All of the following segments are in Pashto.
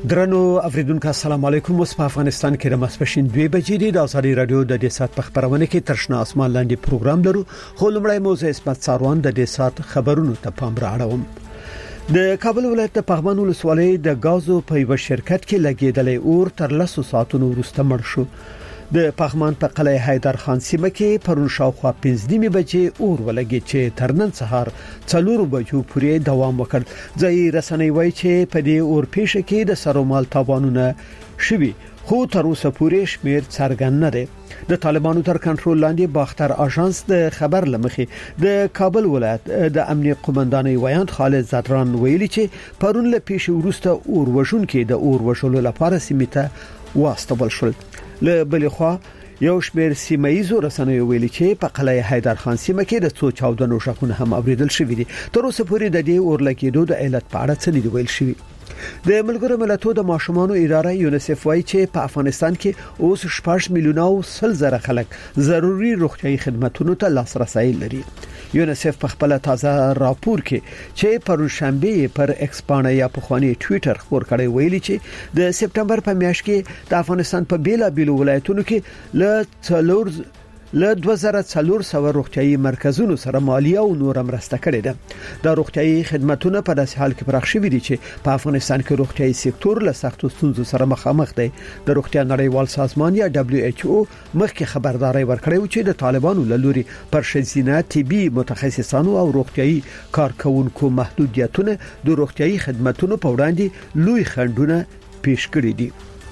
درنو افریدونکو السلام علیکم. اوس په افغانستان کې د ماسپښین 2 بجې د ازادي رادیو د دې سات په خبرونه کې ترشنا اسمان لاندې پروګرام لرو. خو لمړی موضوع اسمت ساروان د دې سات خبرونو ته پام راړوم. د کابل ولایت د پغمان ولسوالۍ د غازو په یو شرکت کې لګیدلې اور تر 10 ساعتونو وروسته مړ شو. د پغمان په قلعه حیدر خان سیمه کې پرون شاوخوا 15 بجې اور ولګي چې تر نن سهار 4 بجو پورې دوام وکړ. ځای رسنۍ وایي چې په دې اور پیښه کې د سرومال تاوانونه شوي، خو تر اوسه پورې شمیر څرګند نه دی. د طالبانو تر کنټرول لاندې باختر اژانس د خبر لمخې د کابل ولایت د امنیه قومندانۍ ویاند خالد زدران ویلي چې پرون له پیښې وروسته اور وژونکو د اور وژلو لپاره سیمه ته واستول شول. له بلې خوا یو شمیر سیمایي رسنیو ویلي چې په قلعه حیدر خان سیمه کې د څو چاودنو شخونه هم اوریدل شوې دي. تر اوسه پورې د دې اور لګیدو د علت په اړه څه نه دی ویل شوی. د ملګرو ملتونو د ماشومانو اداره یونیسف وايي چې په افغانستان کې اوس 6 میلیونه او 100,000 خلک ضروري روغتيایي خدماتو ته لاسرسي لري. یونیسف په خپل تازه راپور کې چې پرون شنبه پر ایکس باندې یا په خواني ټوئیټر خبر کړی ویلي چې د سپټمبر په میاشت کې د افغانستان په بیلابیلو ولایتونو کې له 2400 روغتيایي مرکزونو سره مالیه او نور مرسته کړې ده. د روغتيایي خدماتو په داسې حال کې پراخ شوي دي چې په افغانستان کې روغتيایي سکتور له سختو ستونزو سره مخامخ دی. د روغتیا نړیوال سازمان یا WHO مخکې خبرداري ورکړې و چې د طالبانو له لوري پر ښځینه طبي متخصصانو او روغتيایي کارکونکو محدودیتونه د روغتيایي خدماتو په وړاندې لوی خنډونه پیښ کړي دي.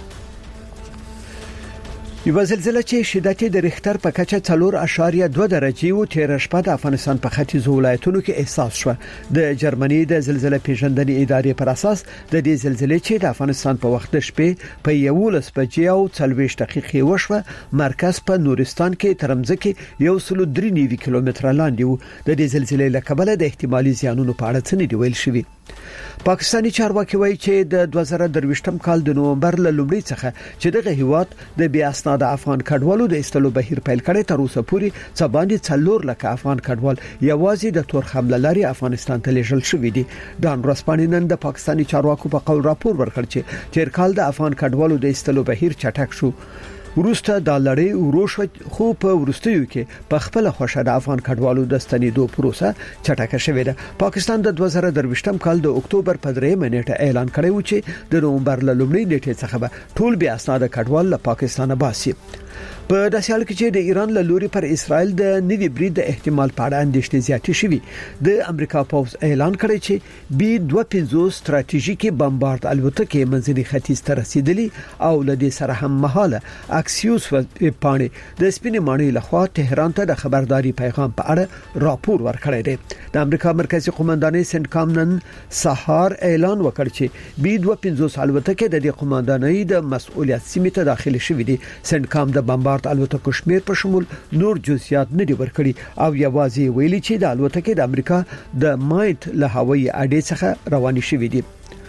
یو زلزلہ چې شدت د ریختر په کچه 4.2 درجه او تیر شپه د افغانستان په ختیځو ولایتونو کې احساس شو. د جرمني د زلزلې پیژندنې ادارې پر اساس د دې زلزلې چې د افغانستان په وخت د شپې په 11 بجې او 40 دقیقې وشوه، مرکز په نورستان کې ترمځکه 103 کیلومتره لاندې وو. د دې زلزلې له کبله د احتمالي زیانونو په اړه څه نه دی ویل شوی. پاکستاني چارواکي وایي چې د 2023م کال د نومبر له لومړۍ څخه چې دغه هیواد د بیا اسناد افغان کډوالو د استلو بهیر پیل کړي، تر اوسه پورې څه باندې 4 لک افغان کډوال یوازې د تور حمله لري افغانستان ته لیږل شوې دي. دان ورځپاڼې نن د پاکستاني چارواکو په قول راپور ورکړ چې تیر کال د افغان کډوالو د استلو بهیر چټک شو. ورسته د لړۍ وروشو خو په ورستیو کې په خپل خوښه د افغان کډوالو د ستنېدو پروسه چټکه شوې ده. پاکستان د 2023م کال د اکتوبر په 3 نیټه اعلان کړی و چې د نومبر له لومړۍ نیټې څخه به ټول بیا اسناد کډوال له پاکستانه باسي. په داسې حال کې چې د ایران له لوري پر اسرائیل د نوي برید د احتمال په اړه اندېښنې زیاتې شوې. د امریکا پوز اعلان کړی چې B-250 ستراتیژیکي بمبارد الوتکې منځني ختیځ ته رسیدلي او لدې سره هم مهاله اکسیوس پاڼې د سپینې ماڼۍ لخوا تهران ته د خبرداري پیغام په اړه راپور ورکړی دی. د امریکا مرکزی قومندانۍ سنټکام نن سهار اعلان وکړ چې B-250 الوتکې د دې قومندانۍ د مسؤلیت سیمې ته داخله شوې دي. سنټکام د بمبارد الوتکو شمیر په شمول نور جزئیات نه دی ورکړي او یوازې ویلي چې د الوتکې د امریکا د مایت له هوایي اډې څخه روانې شوې دي.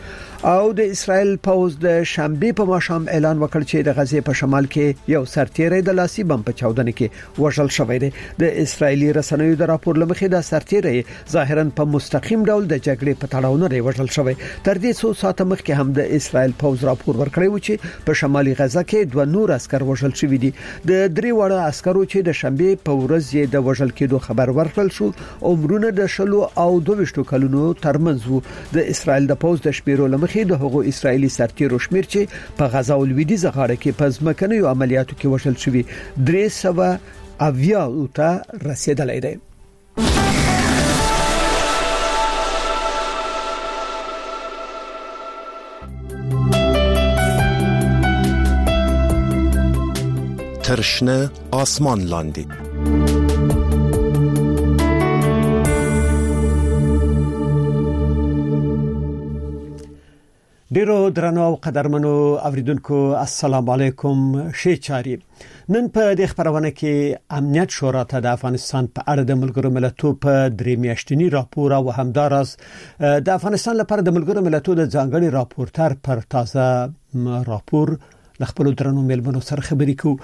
او د اسرائیل پوز د شنبه په ماښام اعلان وکړ چې د غزې په شمال کې یو سرتیری د لاسي بم په چاودنه کې وژل شوی دی. د اسرایلی رسنیو د راپور لمخې د سرتیری ظاهرا په مستقیم ډول د جګړې په تړاو نه وژل شوی. تر دې څو ساعته مخکې هم د اسرائیل پوز راپور ورکړی و چې په شمالي غزه کې 2 نور عسكر وژل شوی دي. د 3 وړه عسکرو چې د شنبه په ورځ یې د وژل کېدو خبر ورکړل شو عمرونه د 10 او 22 کلونو ترمنځ وو. د اسرائیل د پوز د شمیرو لمخې د هغو اسرایلی سرتیرو شمیر چې په غزا او لویدیځ غاړه کې په ځمکنیو عملیاتو کې وژل شوي 300 ته رسیدلی دی. ترشنه آسمان لاندې ډیرو درنو او قدرمنو اوریدونکو السلام علیکم. شي چاري نن په دې خبرونه کې امنیت شورا ته د افغانستان په اړه د ملګرو ملتونو په 3 میاشتنی راپور او همدارس د افغانستان لپاره د ملګرو ملتونو د ځانګړي راپورټر پر تازه راپور خپل درنو ملمنو سره خبرې کوو.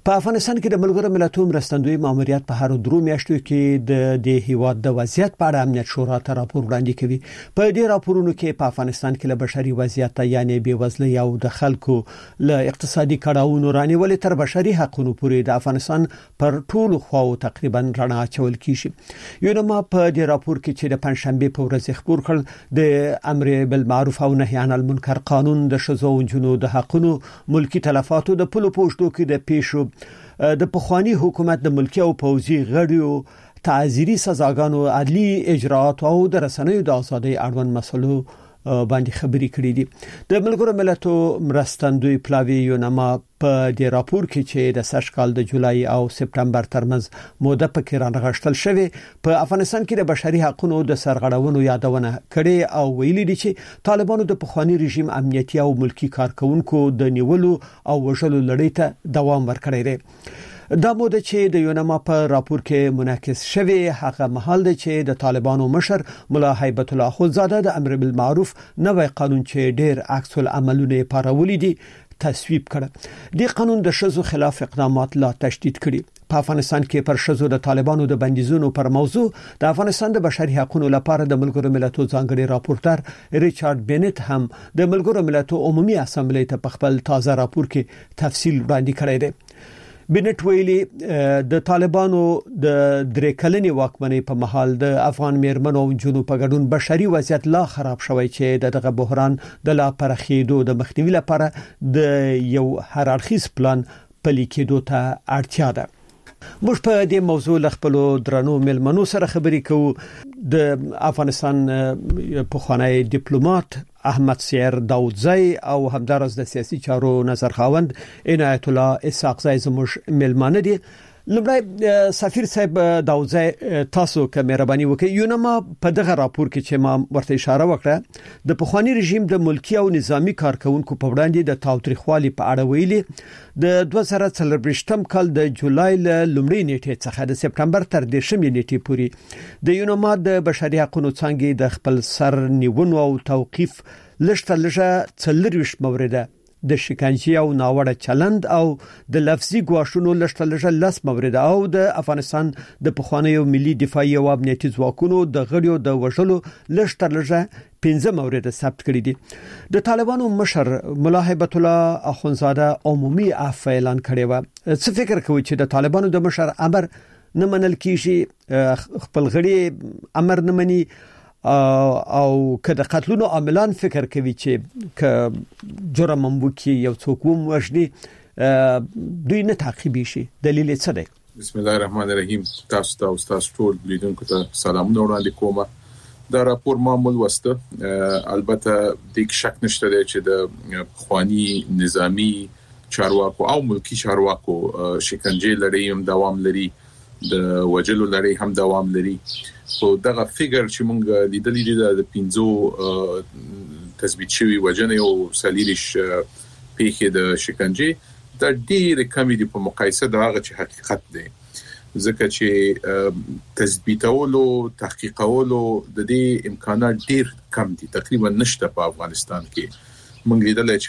په افغانستان کې د ملګرو ملتونو مرستندوی ماموریت په هر درو میاشتو کې د هیواد د وضعیت په اړه امنیت شورا ته راپور وړاندې کوي. په دې راپورونو کې په افغانستان کې له بشري وضعیت یعنی بېوزلۍ او د خلکو له اقتصادي کړاوونو رانیولې تر بشري حقوقو پورې د افغانستان پر ټولو خواو تقریبا رڼا اچول کیږي. یونما په دې راپور کې چې د پنځشنبه په ورځ خبر کړ د امر بالمعروف او نهي عن المنکر قانون د شذو او جنو د حقوقو ملکی تلفاتو د پلو پوښتو کې د پیښو د پخوانی حکومت د ملکی او پوځي غړیو تعزیری سزاګانو عدلی اجراءات او د رسنیو د ازادۍ اړوند مسلو باندې خبري کړې دي. د ملګرو ملتونو مرستندوی پلاوی یونما په دې راپور کې چې د سږکال د جولای او سپټمبر ترمنځ موده پکې رانغښتل شوی په افغانستان کې د بشري حقوقو د سرغړونو یادونه کړې او ویلي دي چې طالبانو د پخوانی رژیم امنیتي او ملکی کارکونکو د نیولو او وژلو لړۍ ته دوام ورکړی دی. دا موده چې د یونما په راپور کې منعکس شوی هغه مهال دی چې د طالبانو مشر مولا هیبت الله اخوندزاده د امر بالمعروف نوې قانون چې ډېر عکس العملونه پارولې دي تصویب کړ. د قانون د شذو خلاف اقدامات لا تشدید کړي. په افغانستان کې پر شذو د طالبانو د بندیزونو پر موضوع د افغانستان د بشري حقوقو لپاره د ملګرو ملتونو ځانګړي راپورټر ریچارډ بینټ هم د ملګرو ملتونو عمومي اسامبلې ته په خپل تازه راپور کې تفصیل وړاندې کړی دی. بینټ ویلي د طالبانو د درې کلنې واکمنۍ په محل د افغان میرمنو او جنو په ګډون بشري وضعیت لا خراب شوی چې دغه بحران د لا پرخېدو د مخنیوي لپاره د یو هررخیز پلان پلي کېدو ته اړتیا ده. موږ په دې موضوع له خپل درنو ملمنو سره خبرې کوو. د افغانستان پخوانی ډیپلوماټ احمد سیر داودزی او همدارس د سیاسي چارو نظر خاوند عنایت الله اسحاقزی زموږ ملمانه دي. لمړی سفیر صاحب داودزی تاسو که مهرباني وکړئ یونما په دغه راپور کې چې ما ورته اشاره وکړه د پخوانی رژیم د ملکی او نظامی کارکونکو په وړاندې د تاوتریخوالي په اړه ویلي د 2023 کال د جولای ل لومړۍ نیټې څخه د سپټمبر تر 10 نیټې پورې د یونما د بشري حقوقو څنګه د خپل سر نیونو او توقيف لږه 40 مورده د شکنجه او ناوړه چلند او د لفظي ګواښونو لږه لس مورده او د افغانستان د پخوانیو ملي دفاعي او امنیتي ځواکونو د غړیو د وژلو لږه 15 مورده ثبت کړي دي. د طالبانو مشر مولا هیبت الله اخوندزاده عمومي عفو اعلان کړی و. څه فکر کوي چې د طالبانو د مشر امر نه منل کیږي خپل غړي امر نه مني او کله قتلونو عاملان فکر کوي چې ک جرم وکي یو څوک وموجني دوی نه تعقیب شي دلیل څه دی؟ بسم الله الرحمن الرحیم. تاسو ته او تاسو ټول لیدونکو ته سلامونه وړاندې کوم. دا راپور معمول وسته البته د شک نشته چې د خوانی نظامی چارواکو او ملکی چارواکو شکنجه لري هم دوام لري د وجلو لري هم دوام لري. خو دغه فیګر چې مونږ لیدلې دي د 15 تثبیت شوی وجنه او سلیریش پیخه د شکنجه د ډېر کمی دي په مقایسه د هغه چې حقیقت دی. ځکه چې تثبیتولو تحقیقولو د دې امکانات ډېر کم دي تقریبا نشته په افغانستان کې. مونږ لیدل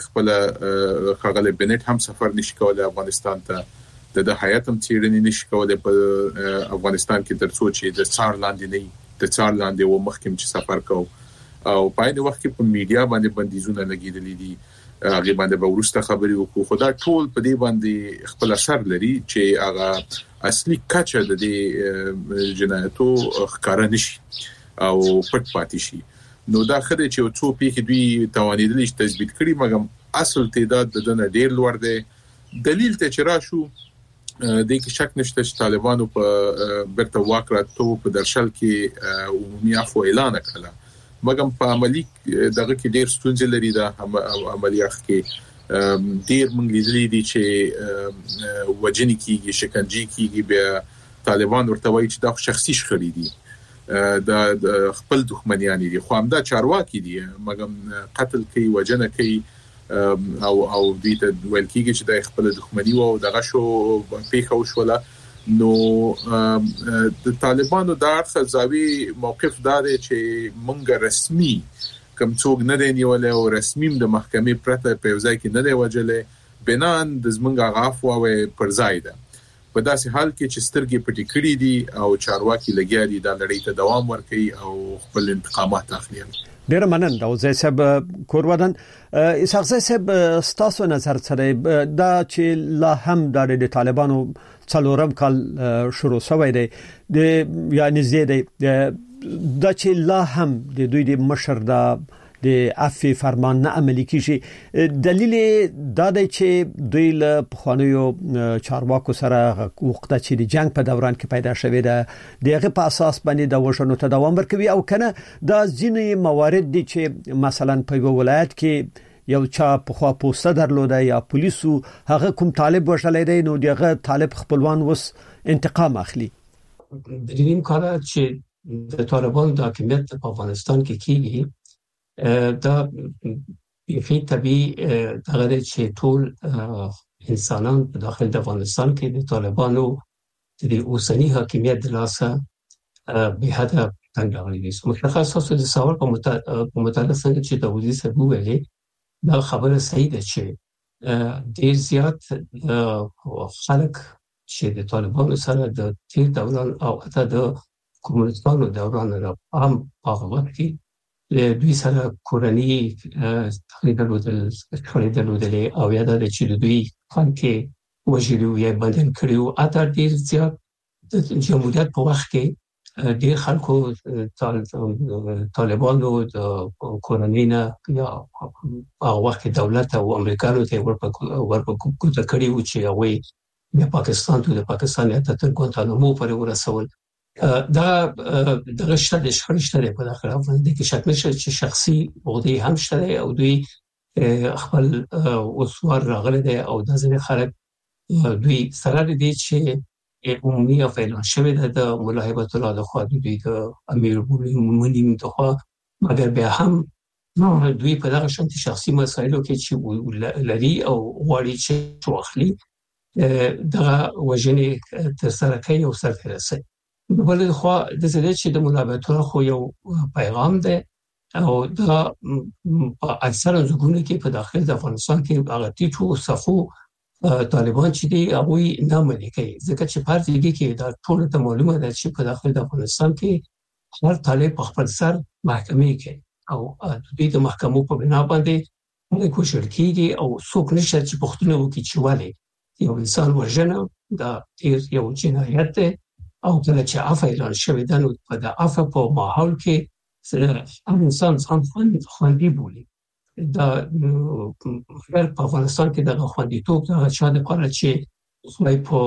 چې کاغله بنټ هم سفر نشي کولای افغانستان ته د حیاتم چیرنی نشي کولای په افغانستان کې ترڅو چې د څار لاندې و مخکم چې سفر کو او په دې وخت کې په میډیا باندې بندیزونه لګیدلې دي هغه باندې به ورسته خبري وکړو. خو دا ټول په دې باندې خپل اثر لري چې هغه اصلي کچه د دې جنایتو ښکارا نشي او پټ پاتې شي. نو دا خدای چې څو پیښې دوی توانیدل چې تثبیت کړي مګم اصل تعداد د دنه ډیر لوړ دی. دلیل ته چې راشو د کې شک نشته چې طالبانو په برته واک راتو په درشل کې عمومي عفو اعلان کړل مګم په عملی دغه کې ډیر ستونزې لري دا عملیات کې ډیر مونږ لیدلې دي چې وجنی کیږي شکنجه کیږي بیا طالبان ورته وایي چې دا شخصي شخړې دي د خپل دښمنیان دي خو همدا چارواکي دي مګم قتل کوي وجنه کوي او دوی ته ویل کیږي چې د خپل دښمنی او دغه شو پیښه وشوله. نو د طالبانو د اړخ ځاوی موقف دار چې مونږ رسمي کوم څوک نه دی نیولای او رسمي د محکمې پرته په ځای کې نه دی وجلې بنان د زمونږ غافو پر ځای ده. په داسې حال کې چې سترګې پټې کړې دي او چارواکي لګیا دي د لړۍ ته دوام ورکړي او خپل انتقامات اخلي. ډیر مننه او زه سب کورودن اسحاق صاحب ستاسو نظر سره دا چې لا هم د طالبانو څلورم کال شروع شوی دی یعنی زیاده دا چې لا هم د دوی د مشر د عفو فرمان نه عملي کیږي. دلیل دا دی چې دوی له پخوانیو چارواکو سره وخت چې د جنگ په دوران کې پیدا شوې ده دغه په اساس باندې د وژنو ته دوام ورکوي او کنه دا ځینې موارد دي چې مثلا په ولایت کې یو چا په خوا پوسټ درلوده یا پولیسو هغه کوم طالب وشلې دی نو دغه طالب خپلوان وس انتقام اخلي. دریم کار چې د طالبانو د حکومت په افغانستان کې کیږي دا یخي طبيعي دغه چې ټول انسانان په داخل د افغانستان کې د طالبانو د اوسنی حاکمیت د لاسه به حدا څنګه غوړي دي. مشخصه د سوال په متعلق څنګه چې د وزیر صاحب ویلي دا خبره صحیح ده چې ډیر زیات خلک چې د طالبانو سره د تیر دوران او حتی د کومونستانو دوران هم هغه وخت کې دوی سره کورنۍ تقریبا درلودلې او یاد ده چې دوی خلک وژلي یا بدن کړیو اته ډیر زیات د جمهوریت په وخت کې ډیر خلکو طالبانو د کورنۍ نه یا هغه وخت دولت او امریکایانو ته ورپکوته کړیو چې هغه د پاکستان ته د پاکستان ته ګوانتانامو پورې ورسول. دا دغه شته شخړې په داخل افغانستان کې شک نشته چې شخصي بغضی هم شته او دوی خپل اوسوار راغلي دي او د ځینې خلک دوی سره دي چې عمومي اعلان شوی ده د ملاحبت الله د خوا دوی د امیر المؤمنین د خوا مګر به هم نو دوی په دغه شانتي شخصي مسایلو کې چې لري او غواړي چې واخلي دغه وجنې تر سره کوي او سره رسي. بل خو د زده چې د ملاحبت الله خو یو پیغام ده او دا اکثر زګونه کې په داخل د افغانستان کې هغه ټیټو صفو طالبان چې دی هغه نه مني کوي ځکه چې په دې کې دا ټول ته معلومه ده چې په داخل د افغانستان کې هر طالب په خپل سر محکمې کې او د دې محکمو په بنا باندې موږ کوشش کیږي او څوک نشي چې پښتون وکړي چې والي یو انسان وژنه دا یو جنایت ده او کله چې عفو اعلان شوی ده نو په د عفو په ماحول کې انسان ځان خوندي بولي. دا په افغانستان کې د خوندیتوب د شاده لپاره چې خو په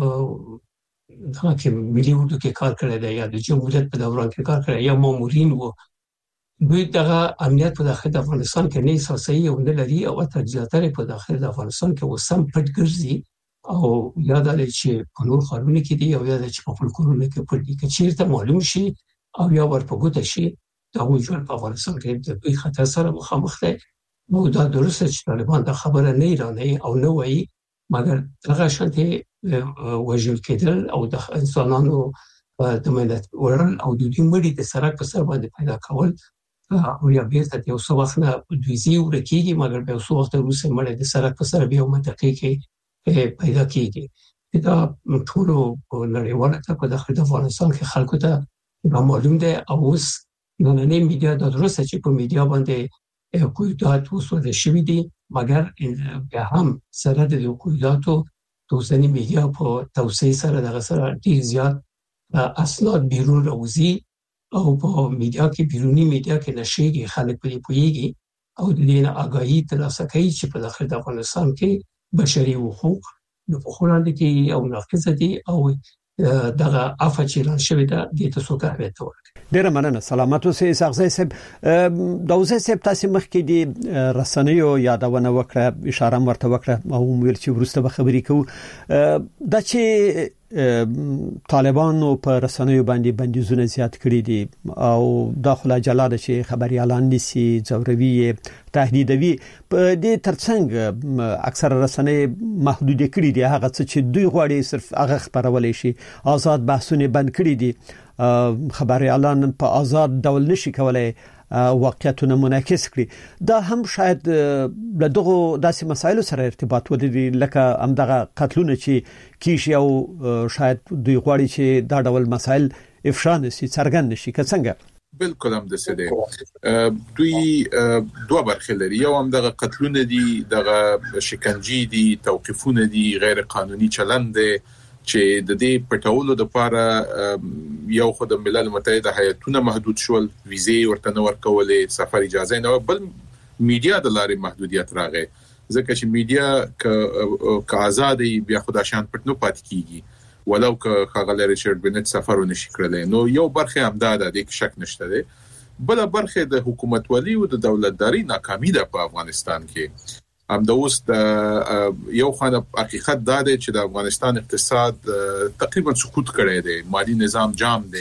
دغه کې ملي اردو کې کار کړی دی یا د جمهوریت په دوران کې کار کړی یا مامورین وو دوی دغه امنیت په داخل د افغانستان کې نه اساسي او نه لري او تجزیاتره په داخل د افغانستان کې وسم پټ ګرځي او یاد لري چې په نور خارونه کې دی او یاد چې په خپل کورونه کې پټ دي چې چیرته معلوم شي او یا ورپګوت شي دا وجود په افغانستان کې د دوی خطر سره مخامخ دي. نو دا درسته چې طالبان دا خبره نه ایرانی او نه وایي مګر هغه شانتي وجود کېدل او د انسانانو د ملت ورل او د دې مړي د سرک په سر باندې پیدا کول او یا بیرته یو څو وخت نه دوی زی ورکیږي مګر به څو وخت وروسته مړي د سرک په سر بیا منطقي کې پیدا کیږي. دا ټول نړیواله ته په داخل د افغانستان کې خلکو ته معلوم ده او اوس نن میډیا د درسته چې په میډیا باندې کویدات وسوده شوی دي مګر بیا هم سره د کویداتو د اوسنی میډیا په توسعه سره دغه سره ډیر زیات اسناد بیرون راوځي او په میډیا کې بیرونی میډیا کې نشریږي خلک پرې پوهیږي او د دې نه آگاهی ترلاسه کوي چې په داخل د افغانستان کې بشري حقوق د پخولاندې کې او ناقص دي او دغه افچیلان شوی ده د تاسو کاوه ته ډیره مننه سلامت اوسئ سغزی صاحب. دوزه صاحب تاسو مخکې د رسنیو یادونه وکړه اشاره مرته وکړه او ویل چې ورسته به خبرې کوو د چې طالبانو په رسنیو باندې بندیزونه زیات کړی دي او داخله جلاله چې خبري اعلان نسی زوروي تهدیدوي په دې ترڅنګ اکثر رسنۍ محدود کړي دي هغه چې دوی غواړي صرف هغه خبرولې شي آزاد بحثونه بند کړي دي خبري اعلان په آزاد ډول نشي کولای واقعیتونه منعکس کړي دا هم شاید له دغه داسې مسایلو سره ارتباط ولري لکه همدغه قتلونه چې کیشي او شاید دوی غواړي چې دا ډول مسایل افشا نشي څرګند نشي که څنګه بالکل هم د سده دوی دوه برخې لري یو هم دغه قتلونه دي دغه شکنجه دي توقيفونه دي غیر قانوني چلند دي چې د دې پټولو د لپاره یو خو د ملل متحده هیئتونه محدود شول ویزې ورته نه ورکولې سفر اجازه نه بل میډیا د لارې محدودیت راغی ځکه چې میډیا که آزادي بیا خداشان پټ نه پات کیږي ولو که خغل ریچارډ بنت سفر ونشي کړل نو یو برخه هم دا د شک نشته ده بل برخه د حکومت ولی او د دولتداري ناکامي ده په افغانستان کې هم د اوس د یو خانه حقیقت دا دی چې د افغانستان اقتصاد تقریبا سقوط کړی دی مالی نظام جام دی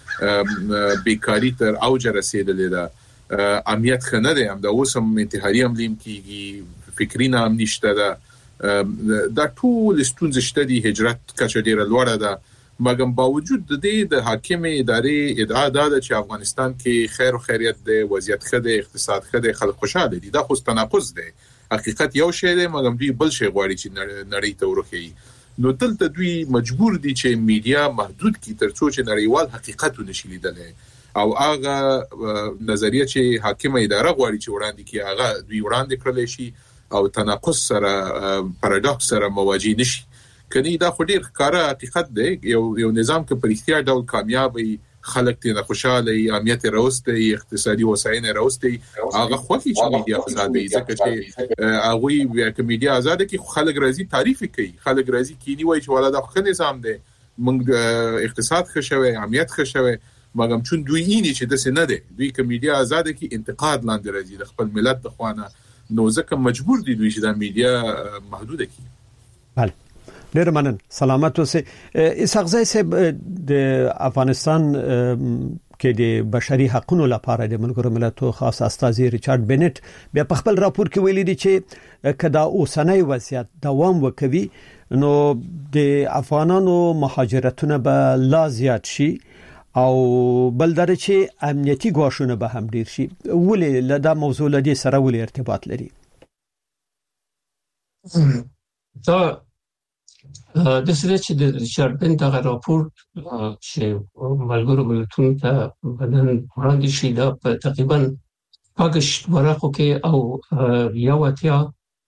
بیکاری تر اوج رسیدلې ده امنیت خنه دی هم د اوس هم انتحاري عملیم کیږي فکری نه هم نشته ده دا ټول ستونزې شته دي هجرت کچه ډیره لوړه ده مګر باوجود د دې د حاکم ادارې ادعا ده چې افغانستان کې خیر او خیریت دی وضعیت خده اقتصاد خده خلک خوشاله دي دا خو تناقض دی حقیقت یو شی دی مګر دوی بل شی غواړي چې نړۍ ته ورخی نو دلته دوی مجبور دي چې میډیا محدود کی ترڅو چې نړیوال حقیقت ونشي لیدلی او هغه نظریه چې حاکم اداره غواړي چې وړاندې کی هغه دوی وړاندې کړل شي او تناقض سره پاراډوکس سره مواجه نشي کني دا خو ډیر ښکاره حقیقت دی یو نظام کې پر اختیار ډول کامیابی خلک ته خوشاله امنیت راوستي اقتصادي وساینه راوستي هغه خوښي چې میډیا آزاد دي ځکه چې هغه کمیډیا آزاد دي چې خلک راځي تعریف کوي خلک راځي کینی وایي چې ولاده خو نظام دی موږ اقتصاد خښوي امنیت خښوي مګر چون دوی یې چې د سینه دي دوی کمیډیا آزاد دي کې انتقاد لاندې راځي د خپل ملت د خوانه نو ځکه مجبور دي دوی چې د میډیا محدود کړي بله ډیر منن سلامت اوسئ اسحاق زئی صاحب د افغانستان کې د بشري حقوقو لپاره د ملګرو ملتونو خاص استازي ریچارډ بنت بیا په خپل راپور کې ویلي دي چې کدا اوسنۍ وضعیت دوام وکوي نو د افغانانو مهاجرتونه به لا زیات شي او بل درې چې امنیتي ګواښونه به هم ډیر شي ولې له دا موضوع لدی سره ولې ارتباط لري دا د سره چې د ریچارډ بنت هغه راپور چې ملګرو ملتونو ته بدن وړاندې شي دا په تقریبا پاګشت ورقو کې او یواتیا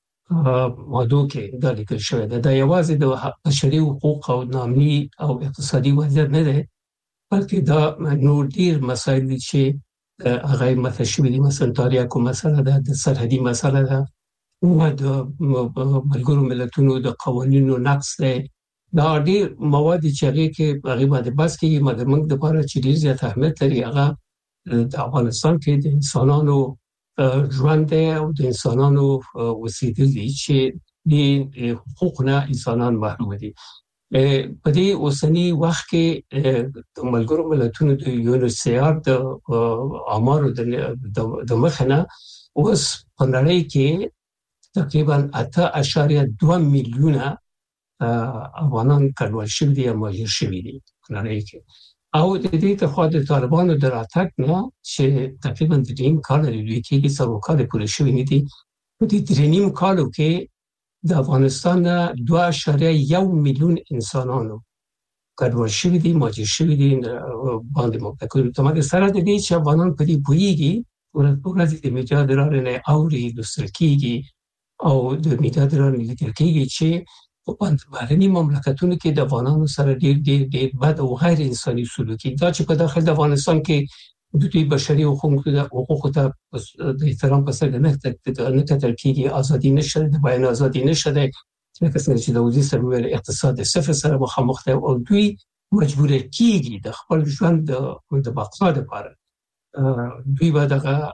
ماده کې دا لیکل شوی دا یوازې د بشري حقوق او نامي او اقتصادي وضعیت نه ده بلکې دا نور ډیر مسایل دي چې هغه متشابه دي مثلا تاریخ مسله ده د سرحدي مسله ده او د ملګرو ملتونو د قوانینو نقض دی دا ډیر مواد چې هغه کې هغه باندې بس کې مګر موږ د لپاره چې ډیر زیات اهمیت لري هغه د افغانستان کې د انسانانو ژوند او د انسانانو وسیدل دي چې د حقوقنا انسانان محروم دي په دې اوسنی وخت کې د ملګرو ملتونو د یونیسیار د امارو د مخنه اوس په نړۍ کې تقریبا 8.2 میلیونه افغانان کډوال شوي دي او مهاجر شوي دي نړۍ کې او د دې ته خو د طالبانو د راتګ نه چې تقریبا د دې کال د دوی کې څو کال پورې شوي نه دي په دې درېنیم کالو کې د افغانستان 2.1 میلیون انسانانو کډوال شوي دي مهاجر شوي دي باندې متکل تمام سره د دې چې افغانان په دې بوئيږي ورته د میډیا درانه اوري د سرکیږي او د میډیا درانه لیکل کېږي چې په بهرني مملکتونو کې د افغانانو سره ډېر بد او غیر انساني سلوکي دا چې په داخل د افغانستان کې د دوی بشري حقوقو ته د احترام په سترګه نه کتل کېږي ازادي نشته د بیان ازادي نشته لکه څنګه چې د وزیر سره ویل اقتصاد د صفر سره مخامخ دی او دوی مجبور کېږي د خپل ژوند د بقا لپاره دوی به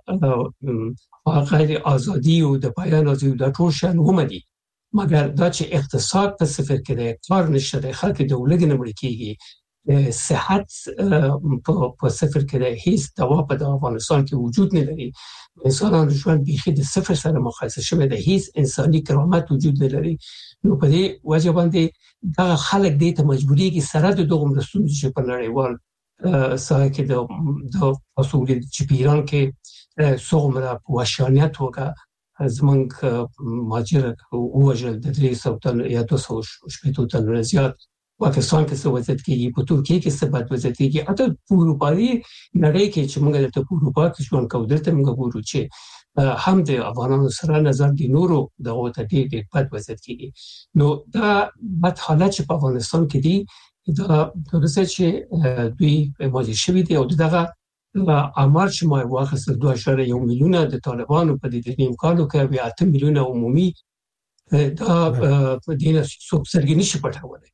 دغه غیر ازادي او د بیان ازادي د ټول شان ومدي مګر دا چې اقتصاد په صفر کې دی کار نشته د خلک د ولګ نه مړ کېږي صحت په صفر کې دی هیڅ دوا په افغانستان کې وجود نه لري انسانانو ژوند بيخي د صفر سره مقایسه شوی دی هیڅ انساني کرامت وجود نه لري نو په دې وجه باندې دا خلک دې ته مجبوري کې سره د دغه مرستو چې په نړیوال ساحه کې د اصول چې پیران کې څومره پوښتنه توګه زمونږ ماجر وجل د 300 تن یا 200 تن زیات پاکستان کې څه وضعیت کېږي په ترکیه کې څه بد وضعیت کېږي اته په اروپایي نړۍ کې چې موږ د اروپا کې ژوند کوو دلته موږ ګورو چې هم د افغانانو سره نظر دي نورو دغه ته ډېر بد وضعیت کېږي نو دا بد حالت چې په افغانستان کې دي دا ترڅو چې دوی ماضي شوی دی او دغه امر چې ما واخیستل 2.1 میلیونه د طالبانو په دې نیم کالو کې 8 میلیونه عمومي دا په دې نه څوک سرګنی شي پټولای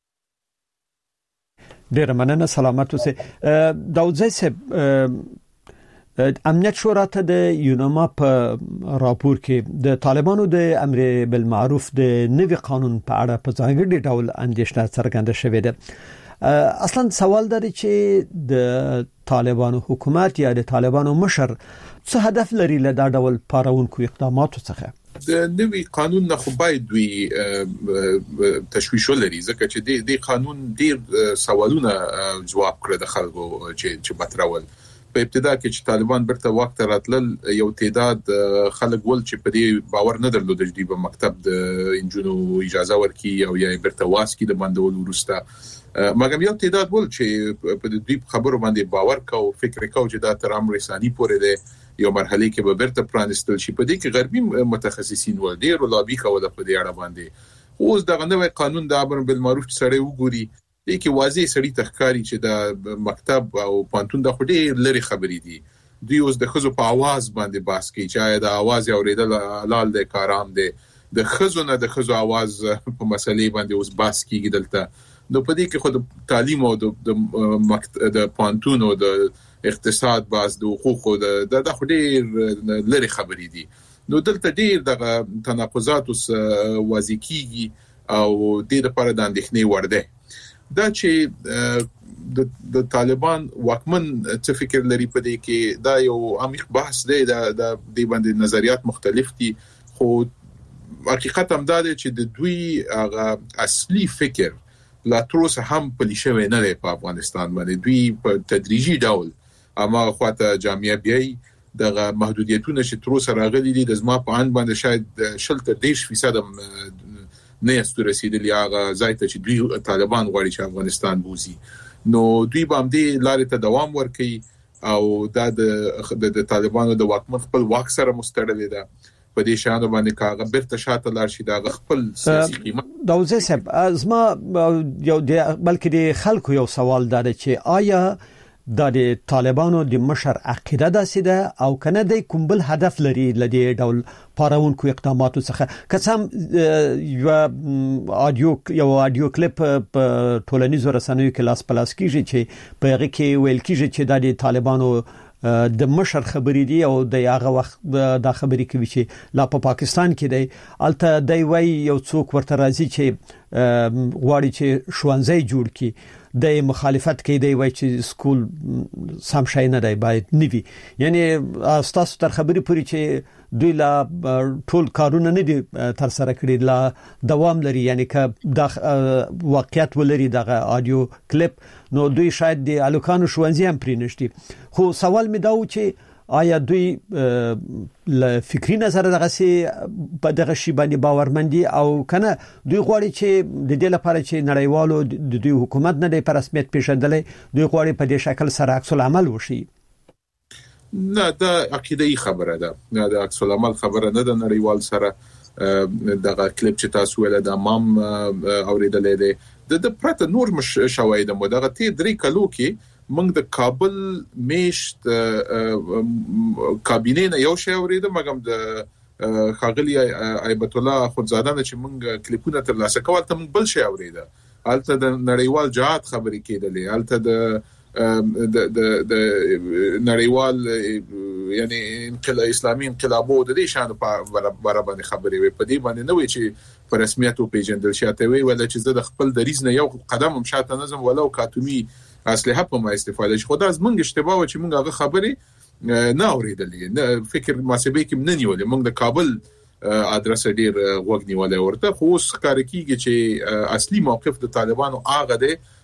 ډیر مننه سلامت اوسه داوځي سه امنیت شورا ته د یونما په راپور کې د طالبانو د امر بالمعروف د نوي قانون په اړه په ځانګړي ډول اندېښنه څرګنده شوې ده اصلا سوال دی چې د طالبانو حکومت یا د طالبانو مشر څه هدف لري له دا ډول پارونکو اقداماتو څخه د نوي قانون نه خو باید دوی تشویش ولري ځکه چې د قانون ډیر سوالونه جواب کړ د خلکو چې بتراول په ابتدا کې چې طالبان برته وخت راتلل یو تعداد خلک ول چې په دې باور نه درلود چې د مکتب د انجونو اجازه ورکړي او یا برته واسکي د باندې ورسته مګر یو تعداد ول چې په دې خبرو باندې باور کو فکر کو چې دا تر امر رساني پورې ده یو مرحله کې به برته پرانستل شي په دې کې غربي متخصصین ول ډیر لابي کوله په دې اړه باندې اوس دغه نوې قانون د امر بالمعروف سره وګوري دې کې واضح سړی تخکاری چې د مکتب او پانتون د خډې لري خبرې دي دوی اوس د خزو په आवाज باندې باس کوي چې د आवाज اوریدل حلال دي کارام دي د خزو نه د خزو आवाज په مسلې باندې اوس باس کیږي دلته نو په دې کې خود تعلیم او د پانتون او د اقتصاد باز د حقوقو د خډې لري خبرې دي نو دلته ډیر د تناقضات اوس واضح کیږي او د لپاره د اندېښنې وړ ده دا چې د طالبان واکمن څه فکر لري په دې کې دا یو عمیق بحث دی د دې باندې نظریات مختلف دي خو حقیقت هم دا دی چې د دوی هغه اصلي فکر لا تر اوسه هم پلیشوي نه دی په افغانستان باندې دوی په تدریجي ډول اما خواته جامعه بیاي دغه محدودیتونه چې تر اوسه راغلي دي د زما په ان باندې شاید 10% نه است رسیدلی هغه ځای ته چې دوی طالبان غواړي چې افغانستان بوزي نو دوی باندې لارې ته دوام ورکړي او دا د طالبانو د واکمن خپل واک سره مستړلې ده په دې شانو باندې کاغه برته شاته لار شي دا خپل سیاسي قیمت داوځي صاحب ازما یو بلکې د خلکو یو سوال دا چې آیا د طالبانو د مشر عقیده داسې ده او کنه د کومبل هدف لري لدی ډول پارونکو اقداماتو څخه قسم یو اډیو کلیپ په ټولنیزو رسنیو کې لاس پلاس کیږي چې په هغه کې ویل کیږي چې د طالبانو د مشر خبرې دي او د هغه وخت د خبرې کوي چې لا په پاکستان کې دی الته دی وای یو څوک ورته راځي چې غواړي چې شوانځي جوړ کړي د مخالفت کې دی وای چې سکول سم شای نه دی باید نیوي یعنی تاسو تر خبرې پوری چې دوی لا ټول کارونه نه دي تر سره کړی لا دوام لري یعنی که د واقعیت ولري دغه اډیو کلیپ نو دوی شاید د الکانو شوانځي هم پرې نشي خو سوال می دا و چې آیا دوی ل فکری نظر دغه سي په دغه شی باندې باورمندي او کنه دوی غواړي چې د دې لپاره چې نړیوالو د دوی حکومت نه د رسمیت پیژندلې دوی غواړي په دې شکل سره عکس العمل وشي نه دا عقیده‌ای خبره ده نه دا عکس العمل خبره نه ده نړیوال سره دغه کلیپ چې تاسو ول د امام اوریدلې ده د پرته نور مش شواهد مو دغه تی درې کلو کې موږ د کابل میشت کابینه نه یو شی اوریدم مګم د خاغلی ایبت الله خودزاده چې موږ کلیپونه تر لاسه کول ته موږ بل شی اوریده الته د نړیوال جهاد خبرې کېدلې الته د نړیوال یعنی انقلاب اسلامي انقلابو د دې شان په برابر خبرې وي په دې باندې نه وي چې په رسمیت او پیژندل شاته وي ولا چې زه د خپل دریز نه یو قدم هم شاته نظم ولو کاتومي اسلحه په ما استفاده شي خدای زمونږ اشتباه و چې مونږ هغه خبرې نه اوریدلې نه فکر محاسبه کې نه نیولې مونږ د کابل ادرس ډیر وګ نیولې ورته خو اوس کار کیږي چې اصلي موقف د طالبانو هغه دی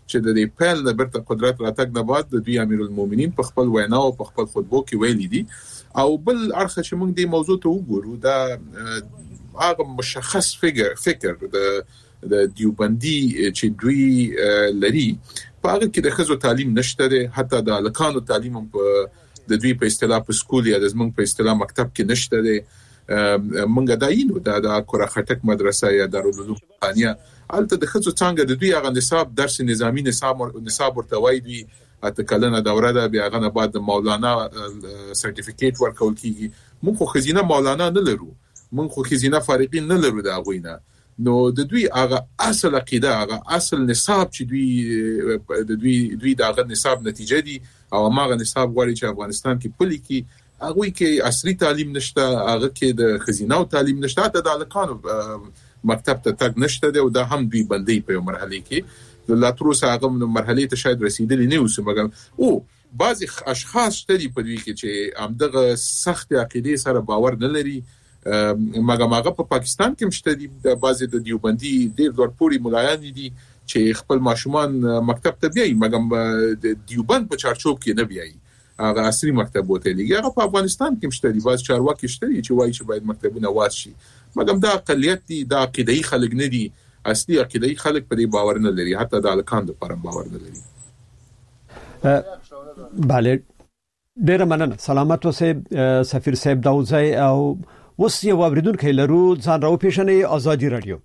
چې د دې پیل د برته قدرت راتګ نه بعد د دوی امیرالمؤمنین په خپل وینا او په خپل خطبو کې ویلي دي او بل اړخ چې موږ دې موضوع ته وګورو دا هغه مشخص فکر د دیوبندي چې دوی لري په هغه کې د خزو تعلیم نشته ده حتی د الکانو تعلیم په د دوی په اصطلاح په سکول یا د زمنګ په اصطلاح مکتب کې نشته ده منګه داینو د کورا خټک مدرسه یا دارالعلوم خانیه الته د خزو څنګه د دوی هغه نصاب درس نظامی نصاب ورته وایي دوی اته کلنه دوره ده بیا غنه بعد مولانا سرټیفیکیټ ورکول کیږي موږ خو خزینه مولانا نه لرو موږ خو خزینه فارغین نه لرو دا غوینه نو د دوی هغه اصل عقیده هغه اصل نصاب چې دوی دغه نصاب نتیجه دي او هغه نصاب غواړي چې افغانستان کې پلي کې هغه کې عصري تعلیم نشته هغه کې د خزینه او تعلیم نشته حتی د الکانو مکتب ته تګ نشته دی او دا هم دوی بندي په مرحله کې د لاتروس هغه مرحله ته شاید رسیدلی نه اوس مګر او بعضی اشخاص شته په دوی کې چې همدغه سخت عقیده سره باور نه لري مګر په پاکستان کې مشته دي د بعضی د دیوبندي ډیر ډورپوري ملایان دي چې خپل ماشومان مکتب ته بیایي مګر د دیوبند په چارچوب کې نه بیایي هغه عصري مکتب وته لګي هغه په افغانستان کې مشته دي بعض چارواکي شته چې وایي چې باید مکتبونه واس شي مګر دا اقلیت دي دا عقیدای خلک نه دي اصلي عقیدای خلک په دې باور نه لري حتی د الکان د پرم باور نه لري bale ډیر مننه سلامت اوسه سفیر صاحب داوودزی او اوس یو اوریدونکو لرو ځان راو پیښنې ازادي رادیو